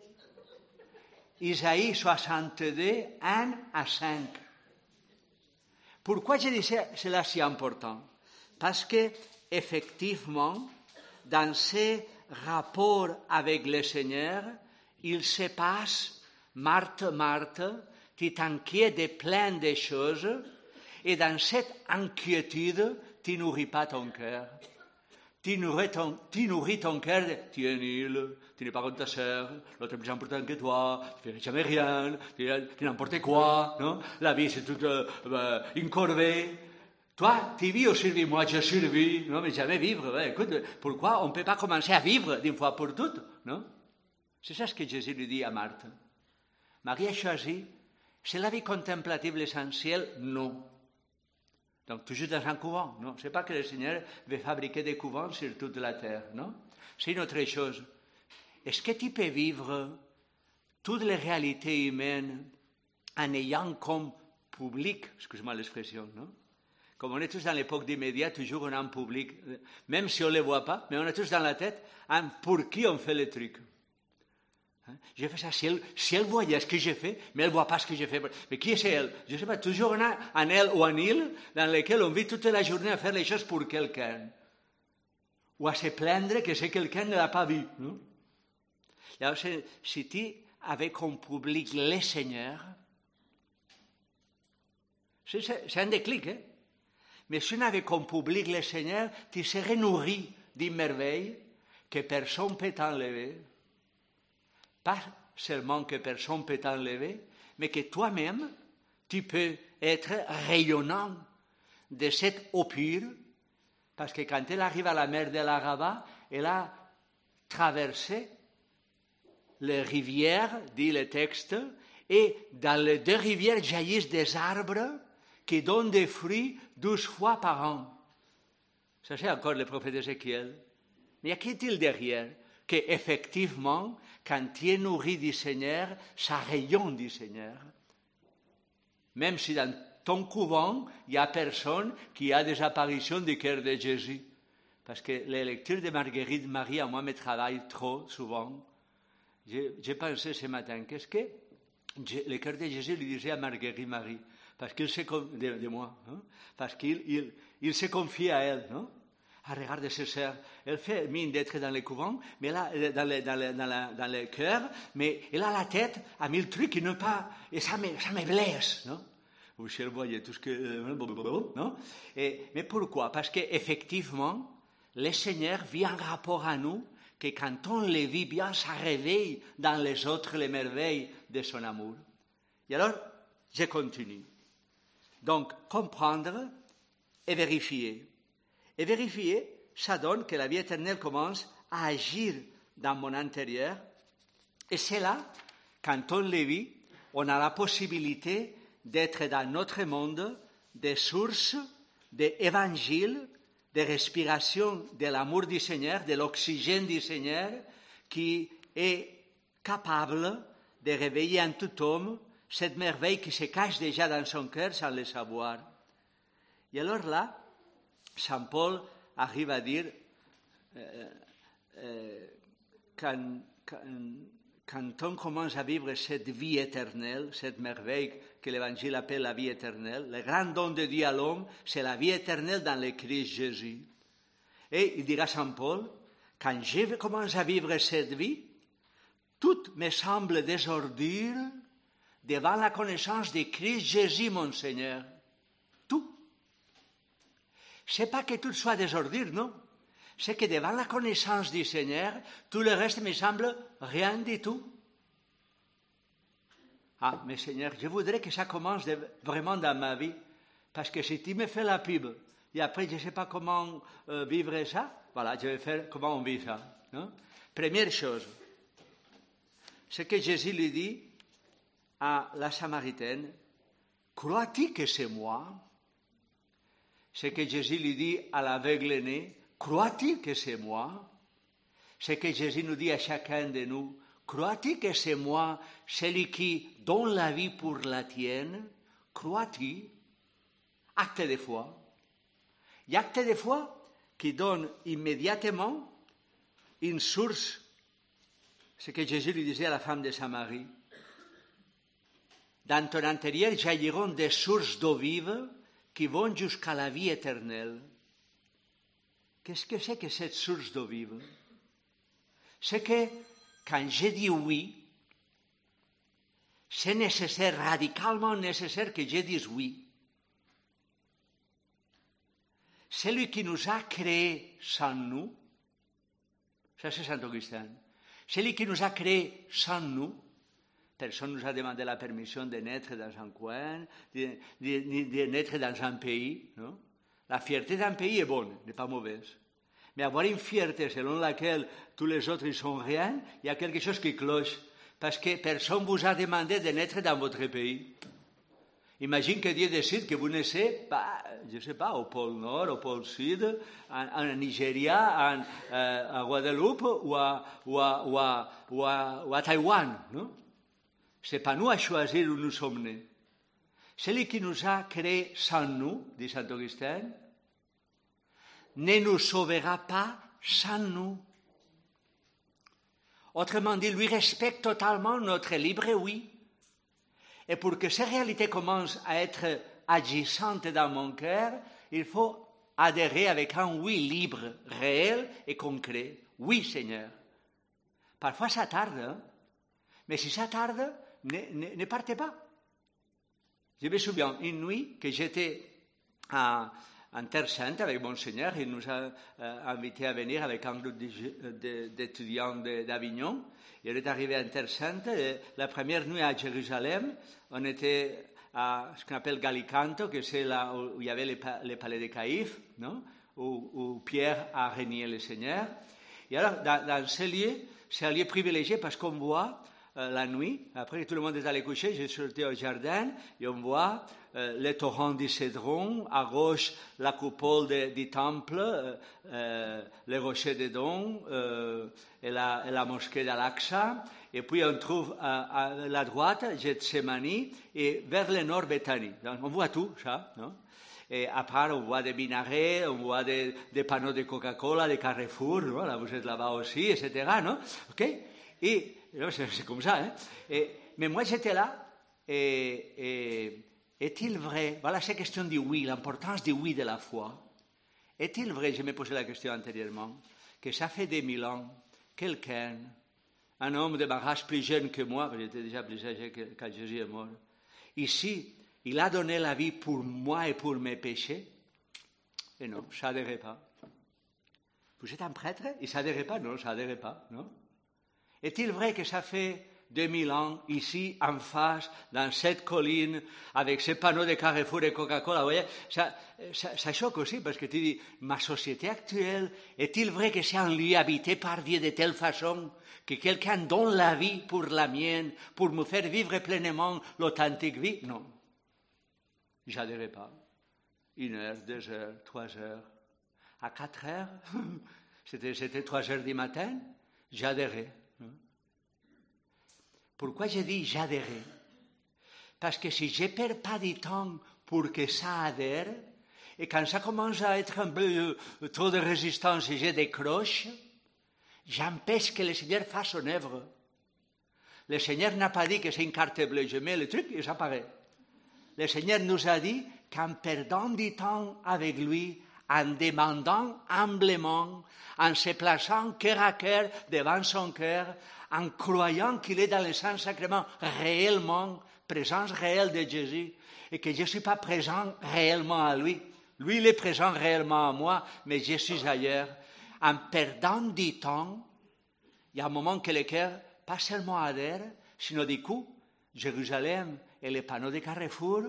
Isaïe soixante-deux, un à cinq. Pourquoi je dis cela si important? Parce que, effectivement, dans ces rapports avec le Seigneur, il se passe, Marthe, Marthe, tu t'inquiètes de plein de choses, et dans cette inquiétude, tu nourris pas ton cœur. Tu nourris ton, tu nourris ton cœur, de, tu es nul, tu n'es pas comme ta sœur, l'autre est plus important que toi, tu ne fais jamais rien, tu es n'importe quoi, non? La vie c'est toute euh, euh, une corvée. Toi, tu vis ou survis? Moi, je survis, non, mais jamais vivre. Ouais. Écoute, pourquoi on ne peut pas commencer à vivre d'une fois pour toutes, non? C'est ça ce que Jésus lui dit à Marthe. Marie a choisi, c'est la vie contemplative l'essentiel? Non. Donc, toujours dans un couvent, non? Ce n'est pas que le Seigneur veut fabriquer des couvents sur toute la terre, non? C'est une autre chose. Est-ce que tu peux vivre toutes les réalités humaines en ayant comme public, excuse-moi l'expression, non? Comme on est tous dans l'époque des médias, toujours on a un public, même si on ne le voit pas, mais on est tous dans la tête, hein, pour qui on fait le truc. Hein? J'ai fait ça, si elle, si elle voyait ce que j'ai fait, mais elle ne voit pas ce que j'ai fait. Mais qui est elle? Je ne sais pas, toujours on a un elle ou un il dans lequel on vit toute la journée à faire les choses pour quelqu'un. Ou à se plaindre que c'est quelqu'un ne l'a pas vu. Non? Alors, si tu avais comme public le Seigneur, c'est, c'est un déclic, hein? Mais si on avait comme public le Seigneur, tu serais nourri d'une merveille que personne ne peut t'enlever. Pas seulement que personne ne peut t'enlever, mais que toi-même, tu peux être rayonnant de cette eau pure, parce que quand elle arrive à la mer de l'Araba, elle a traversé les rivières, dit le texte, et dans les deux rivières jaillissent des arbres qui donnent des fruits douze fois par an. Ça, c'est encore le prophète Ézéchiel. Mais y a qu'est-il derrière? Qu'effectivement, quand tu es nourri du Seigneur, ça rayonne du Seigneur. Même si dans ton couvent, il n'y a personne qui a des apparitions du cœur de Jésus. Parce que les lectures de Marguerite Marie, à moi, me travaillent trop souvent. J'ai, j'ai pensé ce matin, qu'est-ce que le cœur de Jésus lui disait à Marguerite Marie, parce qu'il se de, de moi, hein, parce qu'il il, il se confie à elle, non? Ah, regarde ses sœurs, elle fait mine d'être dans le couvent, mais là, dans le, dans le, dans la, dans le cœur, mais elle a la tête à mille trucs qui ne pas, et ça me, ça me blesse, non? Vous voyez tout ce que, non? Et, mais pourquoi? Parce qu'effectivement, le Seigneur vit en rapport à nous, que quand on le vit bien, ça réveille dans les autres les merveilles de son amour. Et alors, je continue. Donc, comprendre et vérifier. Et vérifier, ça donne que la vie éternelle commence à agir dans mon intérieur. Et c'est là, quand on le vit, on a la possibilité d'être dans notre monde des sources d'évangile, de respiration de l'amour du Seigneur, de l'oxygène du Seigneur, qui est capable de réveiller en tout homme cette merveille qui se cache déjà dans son cœur sans le savoir. Et alors là, Saint Paul arrive à dire, euh, euh, quand, quand, quand on commence à vivre cette vie éternelle, cette merveille que l'Évangile appelle la vie éternelle, le grand don de Dieu à l'homme, c'est la vie éternelle dans le Christ Jésus. Et il dira Saint Paul, quand je commence à vivre cette vie, tout me semble des ordures devant la connaissance de Christ Jésus, mon Seigneur. Tout. C'est pas que tout soit des ordures, non. C'est que devant la connaissance du Seigneur, tout le reste me semble rien du tout. Ah, mais Seigneur, je voudrais que ça commence de, vraiment dans ma vie. Parce que si tu me fais la pub, et après je ne sais pas comment euh, vivre ça, voilà, je vais faire comment on vit ça. Non? Première chose, c'est que Jésus lui dit à la Samaritaine, crois-tu que c'est moi? C'est que Jésus lui dit à l'aveugle né, crois-tu que c'est moi? C'est que Jésus nous dit à chacun de nous, crois-tu que c'est moi, celui qui donne la vie pour la tienne? Crois-tu? Acte de foi. Il y a acte de foi qui donne immédiatement une source. C'est ce que Jésus lui disait à la femme de Samarie. Dans ton intérieur jailliront des sources d'eau vive qui vont jusqu'à la vie éternelle. Qu'est-ce que c'est que cette source d'eau vive? C'est que quand je dis oui, c'est nécessaire, radicalement nécessaire que je dise oui. Celui qui nous a créés sans nous, ça c'est Saint Augustin, celui qui nous a créés sans nous, personne ne nous a demandé la permission de naître dans un coin, de, de, de, de naître dans un pays. Non? La fierté d'un pays est bonne, n'est pas mauvaise. Mais avoir une fierté selon laquelle tous les autres ne sont rien, il y a quelque chose qui cloche. Parce que personne ne vous a demandé de naître dans votre pays. Imagine que Dieu décide que vous naissez, bah, je ne sais pas, au pôle Nord, au pôle Sud, en, en Nigeria, en, euh, à Guadeloupe ou à, ou à, ou à, ou à, ou à Taïwan. Non? Ce n'est pas nous à choisir où nous sommes nés. Celui qui nous a créés sans nous, dit Saint Augustin, ne nous sauvera pas sans nous. Autrement dit, lui respecte totalement notre libre oui. Et pour que ces réalités commencent à être agissantes dans mon cœur, il faut adhérer avec un oui libre, réel et concret. Oui, Seigneur. Parfois ça tarde, hein? Mais si ça tarde, ne, ne, ne partez pas. Je me souviens, une nuit que j'étais à, en Terre Sainte avec mon Seigneur, il nous a euh, invités à venir avec un groupe d'étudiants d'Avignon. Il est arrivé en Terre Sainte. Et la première nuit à Jérusalem, on était à ce qu'on appelle Gallicanto, que c'est là où il y avait les, les palais de Caïphe, non? où, où Pierre a régné le Seigneur. Et alors, dans, dans ce lieu, c'est un lieu privilégié parce qu'on voit euh, la nuit, après que tout le monde est allé coucher, j'ai sorti au jardin et on voit euh, le torrent du Cédron, à gauche la coupole de, du temple, euh, euh, les rochers de Don euh, et, la, et la mosquée d'Al-Aqsa. Et puis on trouve à, à la droite Gethsemane et vers le nord Bethanie. Donc on voit tout ça, non? Et à part, on voit des minarets, on voit des, des panneaux de Coca-Cola, des Carrefour, non? Là vous êtes là-bas aussi, et cetera. Non? Okay? Et c'est, c'est comme ça. Hein? Et, mais moi j'étais là Et, et est-il vrai, voilà cette question du oui, l'importance du oui de la foi. Est-il vrai, je me posais la question antérieurement, que ça fait des mille ans, quelqu'un, un homme de ma race plus jeune que moi, j'étais déjà plus âgé quand Jésus est mort, ici, il a donné la vie pour moi et pour mes péchés? Et non, ça n'adhérait pas. Vous êtes un prêtre? Et ça n'adhérait pas? Non, ça n'adhérait pas, non? Est-il vrai que ça fait deux mille ans, ici, en face, dans cette colline, avec ces panneaux de Carrefour et Coca-Cola, vous voyez, ça, ça, ça choque aussi, parce que tu dis, ma société actuelle, est-il vrai que c'est un lieu habité par Dieu de telle façon que quelqu'un donne la vie pour la mienne, pour me faire vivre pleinement l'authentique vie? Non. J'adhérais pas. Une heure, deux heures, trois heures. À quatre heures, c'était, c'était trois heures du matin, j'adhérais. Pourquoi je dis j'adhérais? Parce que si je ne perds pas du temps pour que ça adhère, et quand ça commence à être un peu euh, trop de résistance et je décroche, j'empêche que le Seigneur fasse son œuvre. Le Seigneur n'a pas dit que c'est une carte bleue, je mets le truc et ça apparaît. Le Seigneur nous a dit qu'en perdant du temps avec lui, en demandant humblement, en se plaçant cœur à cœur devant son cœur, en croyant qu'il est dans le Saint-Sacrement réellement, présence réelle de Jésus, et que je ne suis pas présent réellement à lui. Lui, il est présent réellement à moi, mais je suis ailleurs. En perdant du temps, il y a un moment que le cœur, pas seulement adhère, sinon du coup, Jérusalem et les panneaux de Carrefour,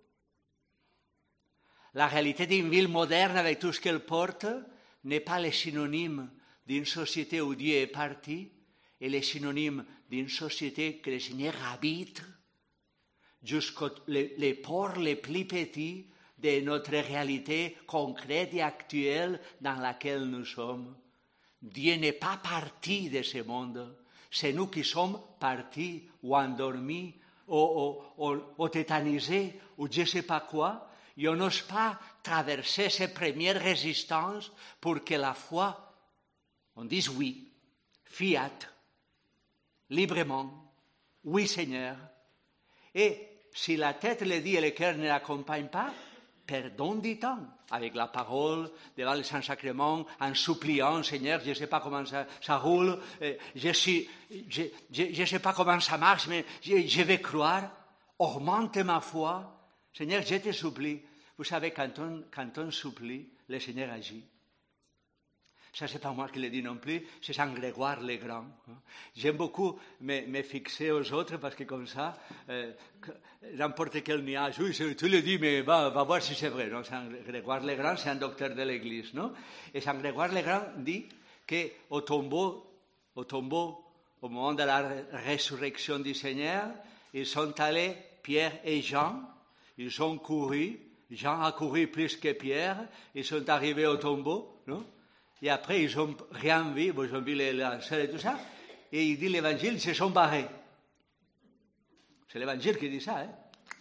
la réalité d'une ville moderne avec tout ce qu'elle porte, n'est pas le synonyme d'une société où Dieu est parti, et le synonyme d'une société que le Seigneur habite jusqu'aux les, les pores les plus petits de notre réalité concrète et actuelle dans laquelle nous sommes. Dieu n'est pas parti de ce monde, c'est nous qui sommes partis ou endormis ou, ou, ou, ou tétanisés ou je ne sais pas quoi, et on n'ose pas traverser ces premières résistances pour que la foi, on dise oui, fiat, librement, oui Seigneur. Et si la tête le dit et le cœur ne l'accompagne pas, perdons du temps avec la parole, devant le Saint-Sacrement, en suppliant, Seigneur, je ne sais pas comment ça, ça roule, je ne sais, je, je, je sais pas comment ça marche, mais je, je vais croire, augmente ma foi. Seigneur, je te supplie. Vous savez, quand on, quand on supplie, le Seigneur agit. Ça, ce n'est pas moi qui le dis non plus, c'est Saint Grégoire le Grand. J'aime beaucoup me, me fixer aux autres parce que comme ça, euh, n'importe quel nuage, oui, tu le dis, mais va, va voir si c'est vrai. Non, Saint Grégoire le Grand, c'est un docteur de l'Église. Non? Et Saint Grégoire le Grand dit qu'au tombeau, au tombeau, au moment de la résurrection du Seigneur, ils sont allés, Pierre et Jean, ils ont couru, Jean a couru plus que Pierre, ils sont arrivés au tombeau, non? Et après, ils n'ont rien vu, ils ont vu les lanceurs et tout ça, et il dit l'évangile, ils se sont barrés. C'est l'évangile qui dit ça. Hein?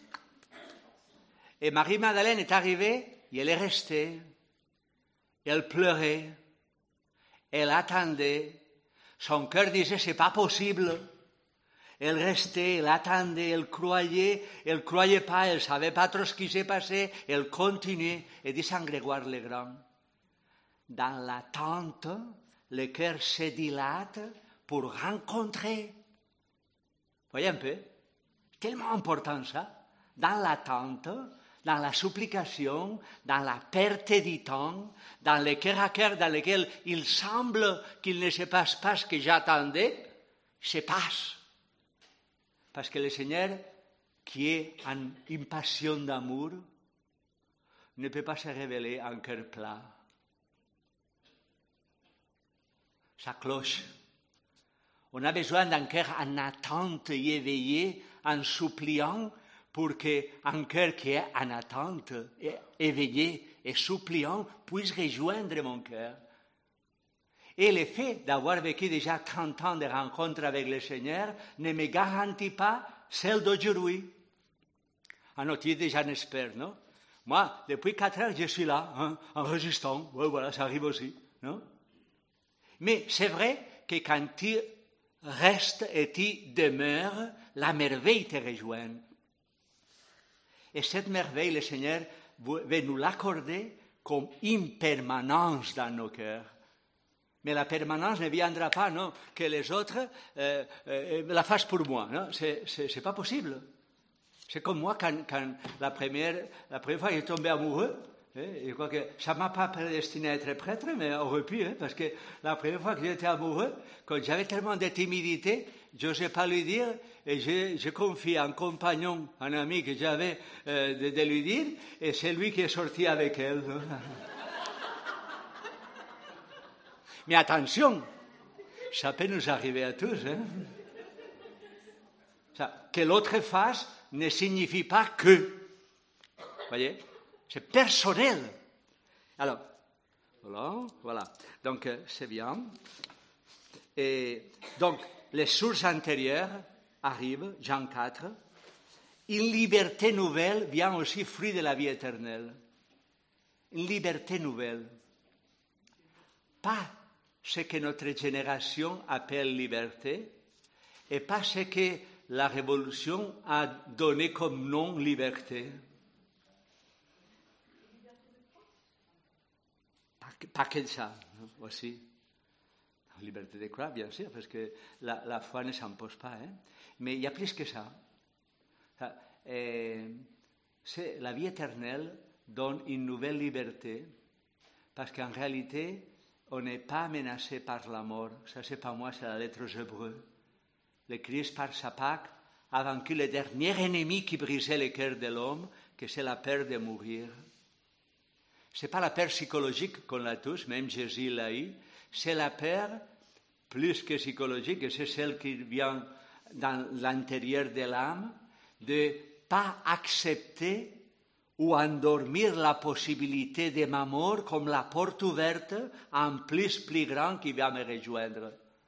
Et Marie-Madeleine est arrivée, et elle est restée, et elle pleurait, elle attendait, son cœur disait, c'est pas possible. Elle restait, elle attendait, elle croyait, elle ne croyait pas, elle ne savait pas trop ce qui s'est passé, elle continuait, et dit Saint Grégoire le Grand. Dans l'attente, le cœur se dilate pour rencontrer. Voyez un peu, tellement important ça. Dans l'attente, dans la supplication, dans la perte du temps, dans le cœur à cœur dans lequel il semble qu'il ne se passe pas ce que j'attendais, se passe. Parce que le Seigneur, qui est en une passion d'amour, ne peut pas se révéler en cœur plat. Ça cloche. On a besoin d'un cœur en attente et éveillé, en suppliant, pour qu'un cœur qui est en attente, éveillé et suppliant, puisse rejoindre mon cœur. Et le fait d'avoir vécu déjà trente ans de rencontres avec le Seigneur ne me garantit pas celle d'aujourd'hui. Ah non, tu es déjà un expert, non? Moi, depuis quatre heures, je suis là, hein, en résistant. Ouais, voilà, ça arrive aussi, non? Mais c'est vrai que quand tu restes et tu demeures, la merveille te rejoint. Et cette merveille, le Seigneur veut nous l'accorder comme une permanence dans nos cœurs. Mais la permanence ne viendra pas, non, que les autres euh, euh, la fassent pour moi. Non, c'est, c'est, c'est pas possible. C'est comme moi quand, quand la première, la première fois que j'ai tombé amoureux. Hein, je crois que ça m'a pas prédestiné à être prêtre, mais aurait pu, hein, parce que la première fois que j'étais amoureux, quand j'avais tellement de timidité, je n'osais pas lui dire, et je, je confie à un compagnon, un ami que j'avais euh, de, de lui dire, et c'est lui qui est sorti avec elle. Non. Mais attention, ça peut nous arriver à tous. Hein? Ça, que l'autre fasse ne signifie pas que. Vous voyez? C'est personnel. Alors, voilà, voilà. Donc, euh, c'est bien. Et donc, les sources antérieures arrivent, Jean quatre. Une liberté nouvelle vient aussi fruit de la vie éternelle. Une liberté nouvelle. Pas ce que notre génération appelle liberté, et pas ce que la Révolution a donné comme nom liberté. Pas que, pas que ça, aussi. La liberté de croire, bien sûr, parce que la, la foi ne s'impose pas. Hein? Mais il y a plus que ça. ça euh, c'est, la vie éternelle donne une nouvelle liberté, parce qu'en réalité, on n'est pas menacé par la mort. Ça, c'est pas moi, c'est la lettre aux Hébreux. Le Christ, par sa Pâque, a vaincu le dernier ennemi qui brisait le cœur de l'homme, que c'est la peur de mourir. Ce n'est pas la peur psychologique qu'on a tous, même Jésus l'a eu. C'est la peur, plus que psychologique, et c'est celle qui vient dans l'intérieur de l'âme, de ne pas accepter ou endormir la possibilité de ma mort comme la porte ouverte à un plus plus grand qui va me rejoindre.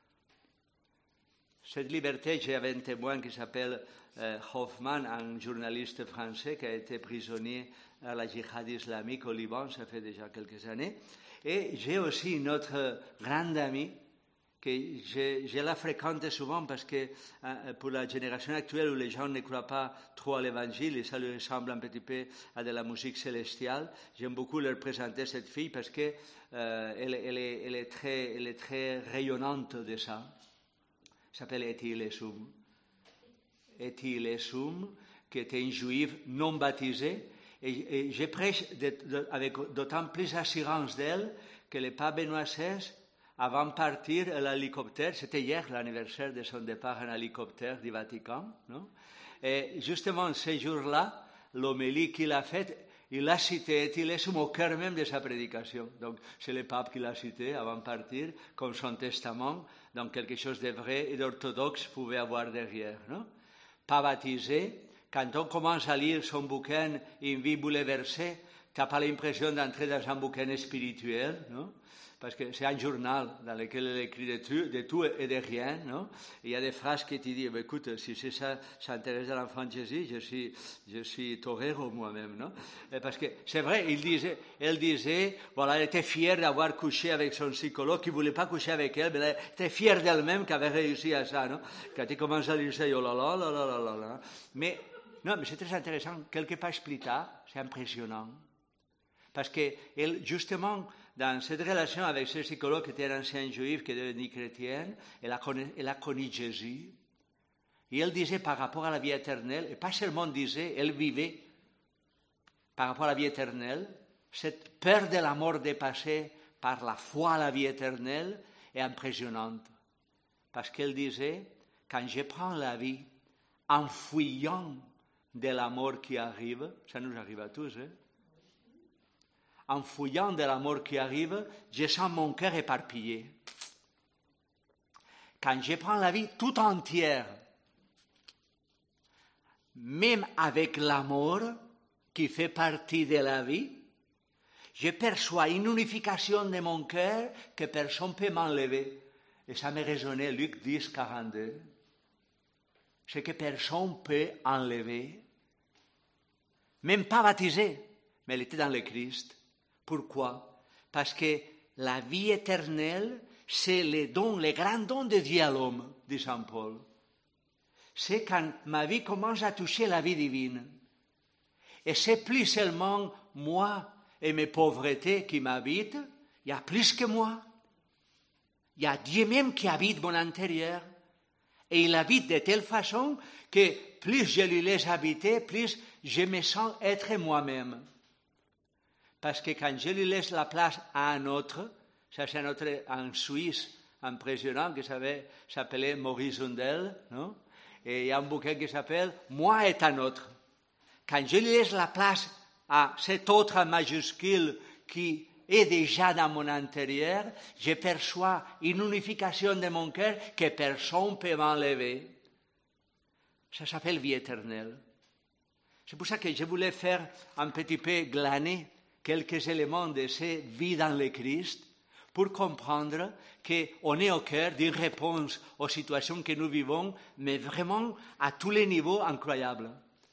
Cette liberté, j'avais un témoin qui s'appelle euh, Hoffman, un journaliste français qui a été prisonnier à la djihad islamique au Liban, ça fait déjà quelques années. Et j'ai aussi une autre grande amie que je, je la fréquente souvent parce que euh, pour la génération actuelle où les gens ne croient pas trop à l'évangile et ça lui ressemble un petit peu à de la musique célestiale, j'aime beaucoup leur présenter cette fille parce qu'elle euh, elle, elle est, elle est très, elle est très rayonnante de ça. Elle s'appelle Eti Lesum. Eti Lesum, qui était une juive non baptisée. Et, et je prêche de, de, avec d'autant plus d'assurance d'elle que le pape Benoît seize, avant de partir à l'hélicoptère, c'était hier l'anniversaire de son départ en hélicoptère du Vatican, non? Et justement, ce jour-là, l'homélie qu'il a faite, il a cité Eti Lesum au cœur même de sa prédication. Donc, c'est le pape qui l'a cité avant de partir, comme son testament, donc quelque chose de vrai et d'orthodoxe pouvait avoir derrière, non? Pas baptisé. Quand on commence à lire son bouquin Une vie bouleversée, tu n'as pas l'impression d'entrer dans un bouquin spirituel, non? Parce que c'est un journal dans lequel elle écrit de tout, de tout et de rien, non? Il y a des phrases qui te disent, écoute, si c'est ça, ça intéresse à l'enfant de Jésus, je suis, je suis torero moi-même, non? Parce que c'est vrai, il disait, elle disait, voilà, elle était fière d'avoir couché avec son psychologue, qui ne voulait pas coucher avec elle, mais elle était fière d'elle-même qu'elle avait réussi à ça, non? Quand tu commences à lire ça, oh là là là là là là. Mais, non, mais c'est très intéressant. Quelques pages plus tard, c'est impressionnant. Parce que, elle, justement, dans cette relation avec ce psychologue qui était un ancien juif, qui est devenu chrétien, elle a, connu, elle a connu Jésus. Et elle disait par rapport à la vie éternelle, et pas seulement disait, elle vivait par rapport à la vie éternelle, cette peur de la mort dépassée par la foi à la vie éternelle est impressionnante. Parce qu'elle disait, quand je prends la vie en fuyant de la mort qui arrive, ça nous arrive à tous, hein? En fouillant de la mort qui arrive, je sens mon cœur éparpillé. Quand je prends la vie tout entière, même avec la mort qui fait partie de la vie, je perçois une unification de mon cœur que personne ne peut m'enlever. Et ça me résonnait Luc dix, quarante-deux. Ce que personne ne peut enlever. Même pas baptisé, mais elle était dans le Christ. Pourquoi? Parce que la vie éternelle, c'est le don, le grand don de Dieu à l'homme, dit Saint Paul. C'est quand ma vie commence à toucher la vie divine. Et c'est plus seulement moi et mes pauvretés qui m'habitent, il y a plus que moi. Il y a Dieu même qui habite mon intérieur. Et il habite de telle façon que plus je lui laisse habiter, plus je me sens être moi-même. Parce que quand je lui laisse la place à un autre, ça c'est un autre en Suisse impressionnant qui s'appelait Maurice Hundel, non? Et il y a un bouquin qui s'appelle « Moi est un autre ». Quand je lui laisse la place à cet autre en majuscule qui est déjà dans mon intérieur, je perçois une unification de mon cœur que personne ne peut m'enlever. Ça s'appelle vie éternelle. C'est pour ça que je voulais faire un petit peu glaner quelques éléments de cette vie dans le Christ pour comprendre qu'on est au cœur d'une réponse aux situations que nous vivons, mais vraiment à tous les niveaux incroyables.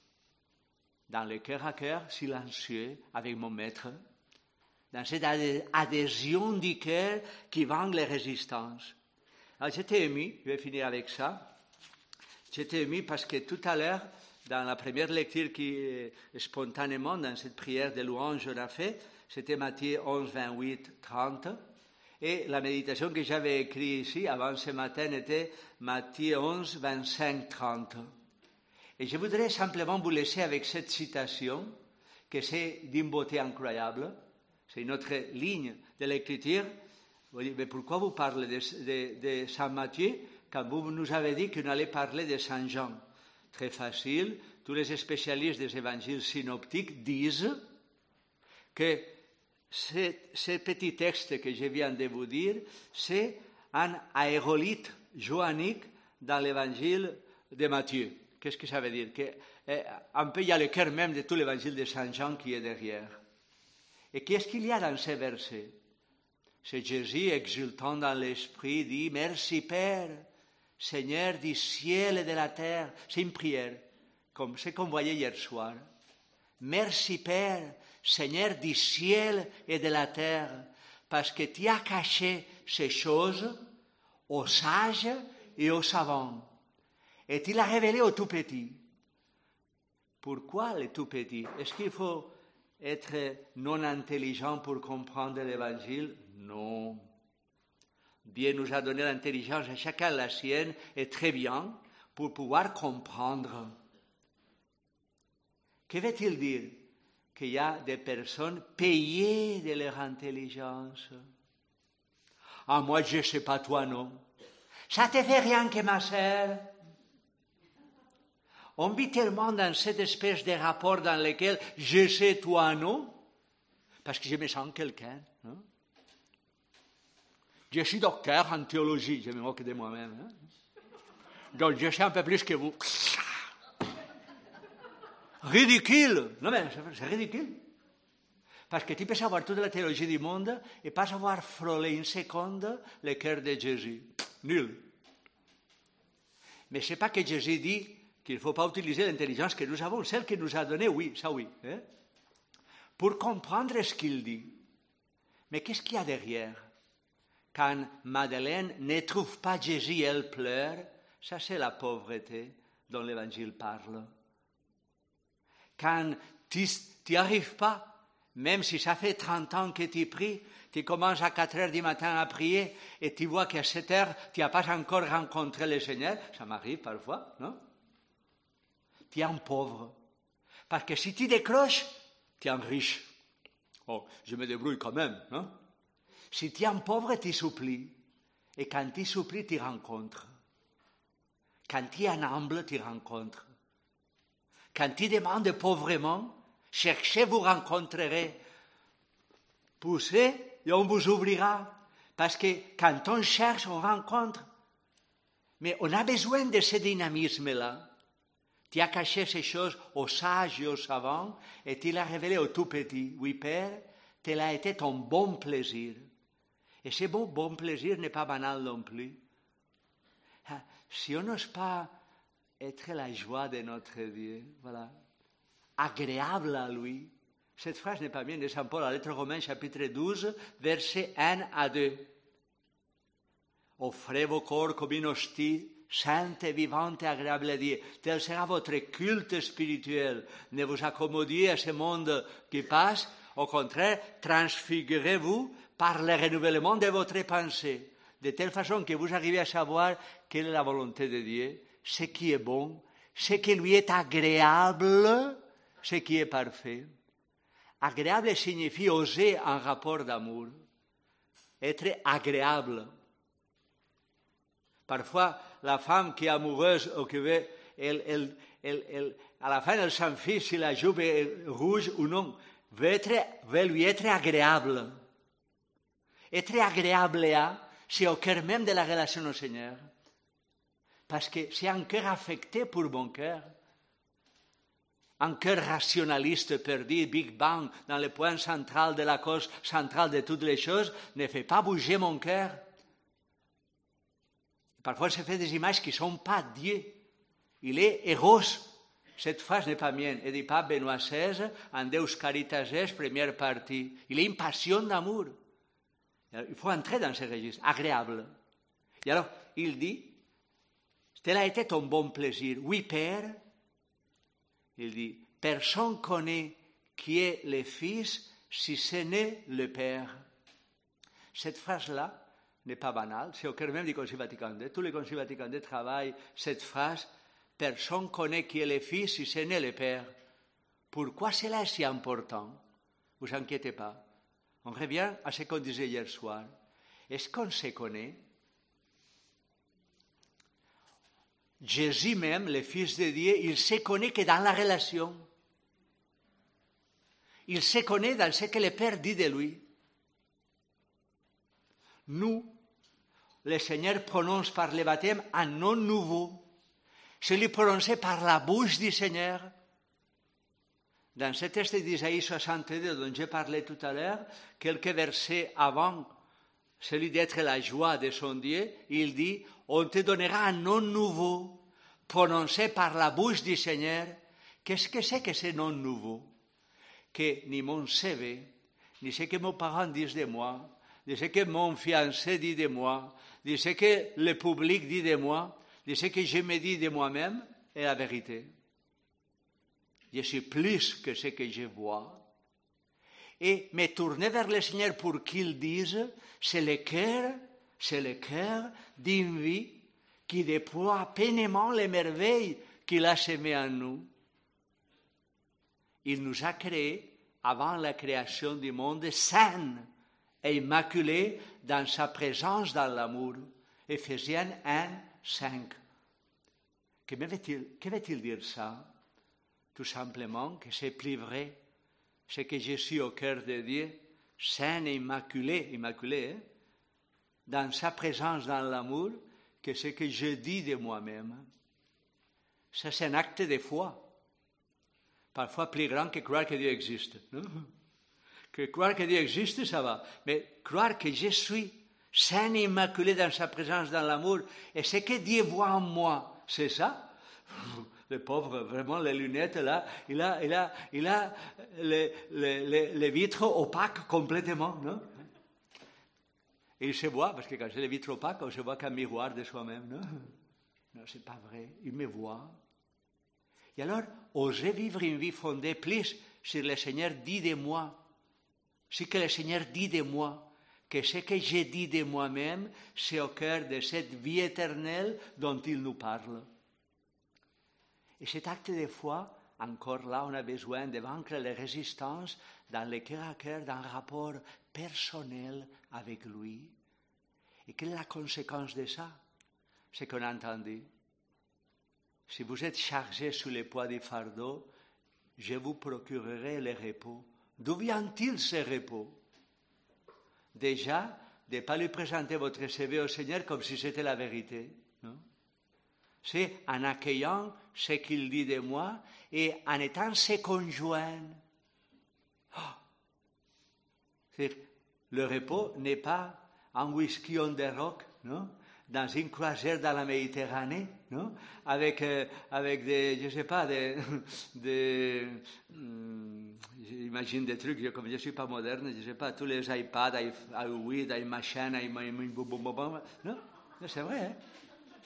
Dans le cœur à cœur, silencieux, avec mon maître, dans cette adhésion du cœur qui vend les résistances. Alors j'étais ému, je vais finir avec ça, j'étais ému parce que tout à l'heure, dans la première lecture qui, spontanément, dans cette prière de louange, on a fait, c'était Matthieu onze, vingt-huit, trente, et la méditation que j'avais écrite ici, avant ce matin, était Matthieu onze, vingt-cinq, trente. Et je voudrais simplement vous laisser avec cette citation, que c'est d'une beauté incroyable. C'est une autre ligne de l'écriture. Vous dites, mais pourquoi vous parlez de, de, de Saint Matthieu quand vous nous avez dit qu'on allait parler de Saint Jean? Très facile. Tous les spécialistes des évangiles synoptiques disent que ce, ce petit texte que je viens de vous dire, c'est un aérolite joannique dans l'évangile de Matthieu. Qu'est-ce que ça veut dire? Qu'un peu, il y a le cœur même de tout l'évangile de Saint Jean qui est derrière. Et qu'est-ce qu'il y a dans ces versets? C'est Jésus, exultant dans l'esprit, dit « Merci Père, Seigneur du ciel et de la terre ». C'est une prière, comme ce qu'on voyait hier soir. « Merci Père, Seigneur du ciel et de la terre, parce que tu as caché ces choses aux sages et aux savants. Et tu l'as révélé aux tout petits. » Pourquoi les tout petits? Est-ce qu'il faut être non intelligent pour comprendre l'Évangile? Non. Dieu nous a donné l'intelligence, à chacun la sienne, et très bien, pour pouvoir comprendre. Que veut-il dire? Qu'il y a des personnes payées de leur intelligence. Ah, moi, je ne sais pas, toi, non. Ça te fait rien que ma sœur. On vit tellement dans cette espèce de rapport dans lequel je sais, toi, non, parce que je me sens quelqu'un. Hein? Je suis docteur en théologie, je me moque de moi-même. Hein? Donc je sais un peu plus que vous. Ridicule! Non mais c'est ridicule. Parce que tu peux savoir toute la théologie du monde et pas savoir frôler une seconde le cœur de Jésus. Nul. Mais ce n'est pas que Jésus dit qu'il ne faut pas utiliser l'intelligence que nous avons, celle qu'il nous a donnée, oui, ça oui, hein, pour comprendre ce qu'il dit. Mais qu'est-ce qu'il y a derrière? Quand Madeleine ne trouve pas Jésus, elle pleure, ça c'est la pauvreté dont l'Évangile parle. Quand tu n'y arrives pas, même si ça fait trente ans que tu pries, tu commences à quatre heures du matin à prier et tu vois qu'à sept heures, tu n'as pas encore rencontré le Seigneur, ça m'arrive parfois, non? Tu es un pauvre. Parce que si tu décroches, tu es un riche. Oh, je me débrouille quand même. Hein? Si tu es un pauvre, tu supplies. Et quand tu supplies, tu rencontres. Quand tu es un humble, tu rencontres. Quand tu demandes pauvrement, cherchez, vous rencontrerez. Poussez et on vous ouvrira. Parce que quand on cherche, on rencontre. Mais on a besoin de ce dynamisme-là. Tu as caché ces choses aux sages et aux savants et tu l'as révélé aux tout petits. Oui, Père, tel a été ton bon plaisir. Et ce bon, bon plaisir n'est pas banal non plus. Si on n'ose pas être la joie de notre Dieu, voilà, agréable à lui. Cette phrase n'est pas bien de Saint Paul, la lettre Romains, chapitre douze, versets un à deux. Offrez vos corps comme une hostie sainte, vivante et agréable à Dieu. Tel sera votre culte spirituel. Ne vous accommodiez à ce monde qui passe. Au contraire, transfigurez-vous par le renouvellement de votre pensée, de telle façon que vous arrivez à savoir quelle est la volonté de Dieu, ce qui est bon, ce qui lui est agréable, ce qui est parfait. Agréable signifie oser un rapport d'amour, être agréable. Parfois, la femme qui est amoureuse ou qui veut, elle, elle, elle, elle, à la fin, elle s'en fiche si la jupe est rouge ou non. Veut, être, veut lui être agréable. Être agréable là, c'est au cœur même de la relation au Seigneur. Parce que c'est un cœur affecté pour mon cœur. Un cœur rationaliste perdu, Big Bang, dans le point central de la cause centrale de toutes les choses, ne fait pas bouger mon cœur. Parfois, se fait des images qui ne sont pas Dieu. Il est Eros. Cette phrase n'est pas mienne. Elle dit pas Benoît seize, en Deus Caritas Est, première partie. Il est une passion d'amour. Il faut entrer dans ce registre, agréable. Et alors, il dit, tel a été ton bon plaisir. Oui, Père. Il dit, personne connaît qui est le Fils si ce n'est le Père. Cette phrase-là n'est pas banale, c'est au cœur même du Concile Vatican deux. Tous les Conciles Vatican deux travaillent cette phrase, personne connaît qui est le Fils si ce n'est le Père. Pourquoi cela est si important? Ne vous inquiétez pas. On revient à ce qu'on disait hier soir. Est-ce qu'on se connaît? Jésus même, le Fils de Dieu, il se connaît que dans la relation. Il se connaît dans ce que le Père dit de lui. Nous, le Seigneur prononce par le baptême un nom nouveau. Celui prononcé par la bouche du Seigneur. Dans ce texte d'Isaïe soixante-deux dont j'ai parlé tout à l'heure, quelques versets avant celui d'être la joie de son Dieu, il dit, on te donnera un nom nouveau, prononcé par la bouche du Seigneur. Qu'est-ce que c'est que ce nom nouveau? Que ni mon C V, ni ce que mes parents disent de moi, ni ce que mon fiancé dit de moi, ni ce que le public dit de moi, ni ce que je me dis de moi-même, est la vérité. Je suis plus que ce que je vois. Et me tourner vers le Seigneur pour qu'il dise, c'est le cœur, c'est le cœur d'une vie qui déploie pleinement les merveilles qu'il a semées en nous. Il nous a créés avant la création du monde saints et immaculés dans sa présence dans l'amour. Éphésiens un, cinq. Que veut-il, que veut-il dire ça? Tout simplement que c'est plus vrai. C'est que je suis au cœur de Dieu, saint et immaculé, immaculé, hein? Dans sa présence dans l'amour, que ce que je dis de moi-même. Ça, c'est un acte de foi. Parfois plus grand que croire que Dieu existe. Non? Que croire que Dieu existe, ça va. Mais croire que je suis saint et immaculé dans sa présence dans l'amour, et ce que Dieu voit en moi, c'est ça? Le pauvre, vraiment, les lunettes, là, il a, il a, il a les, les, les, les vitres opaques complètement, non? Et il se voit, parce que quand j'ai les vitres opaques, on se voit qu'un miroir de soi-même, non? Non, c'est pas vrai. Il me voit. Et alors, oser vivre une vie fondée plus sur le Seigneur dit de moi, ce que le Seigneur dit de moi, que ce que j'ai dit de moi-même, c'est au cœur de cette vie éternelle dont il nous parle. Et cet acte de foi, encore là, on a besoin de vaincre les résistances dans le cœur à cœur d'un rapport personnel avec lui. Et quelle est la conséquence de ça? Ce qu'on a entendu. Si vous êtes chargé sous le poids du fardeau, je vous procurerai le repos. D'où vient-il ce repos? Déjà, de ne pas lui présenter votre C V au Seigneur comme si c'était la vérité. Non? C'est en accueillant ce qu'il dit de moi et en étant ses conjoints. Oh. Le repos n'est pas un whisky on the rock, non? Dans une croisière dans la Méditerranée, non? Avec, euh, avec des, je ne sais pas, des, des hum, j'imagine des trucs, comme je ne suis pas moderne, je ne sais pas, tous les iPads, iWeed, iMachine, iMachine, non? C'est vrai, hein?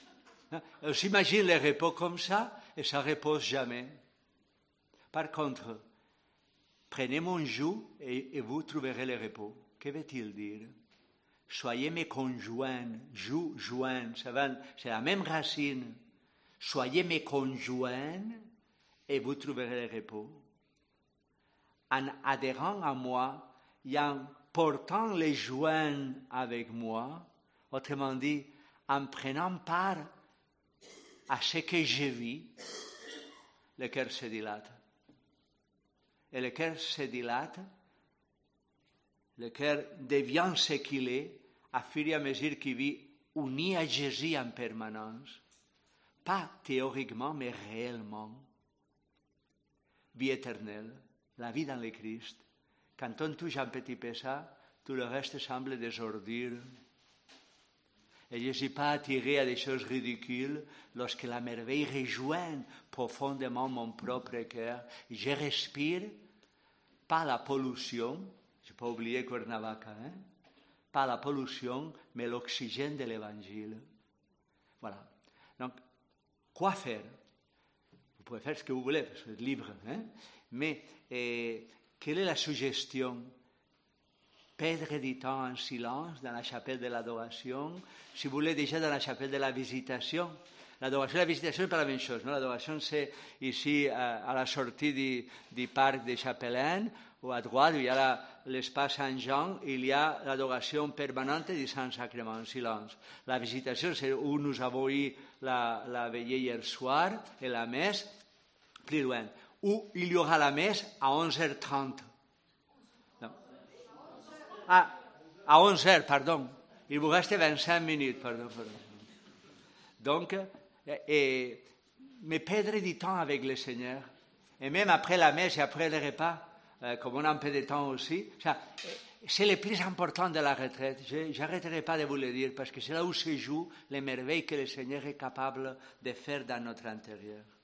On s'imagine les repos comme ça et ça ne repose jamais. Par contre, prenez mon joug et, et vous trouverez le repos. Que veut-il dire? Soyez mes conjoints, joug, joint, c'est la même racine. Soyez mes conjoints et vous trouverez le repos. En adhérant à moi et en portant les joints avec moi, autrement dit, en prenant part à ce que je vis, le cœur se dilate. Et le cœur se dilate, le cœur devient ce qu'il est, à fur et à mesure qu'il vit uni à Jésus en permanence. Pas théoriquement, mais réellement. Vie éternelle, la vie dans le Christ. Quand on touche un petit peu ça, tout le reste semble des ordures. Et je ne suis pas attiré à des choses ridicules lorsque la merveille rejoint profondément mon propre cœur. Je respire, pas la pollution, je n'ai pas oublié Cuernavaca, hein? Pas la pollution, mais l'oxygène de l'Évangile. Voilà. Donc, quoi faire? Vous pouvez faire ce que vous voulez, parce que vous êtes libre, hein? Mais eh, quelle est la suggestion? Perdre du temps en silence dans la chapelle de l'adoration, si vous voulez déjà dans la chapelle de la visitation. L'adoration et la visitation n'est pas la même chose. Non? L'adoration, c'est ici à, à la sortie du, du parc de Chapelaine, ou à droite, où il y a l'espace Saint-Jean, il y a l'adoration permanente du Saint-Sacrement en silence. La visitation, c'est où nous avons eu la, la veillée hier soir, et la messe, plus loin, où il y aura la messe à onze heures trente. Ah, à onze heures, pardon. Il vous reste vingt-cinq minutes, pardon. pardon. Donc, et, mais perdre du temps avec le Seigneur, et même après la messe et après le repas, euh, comme on a un peu de temps aussi, ça, c'est le plus important de la retraite. Je n'arrêterai pas de vous le dire, parce que c'est là où se joue les merveilles que le Seigneur est capable de faire dans notre intérieur.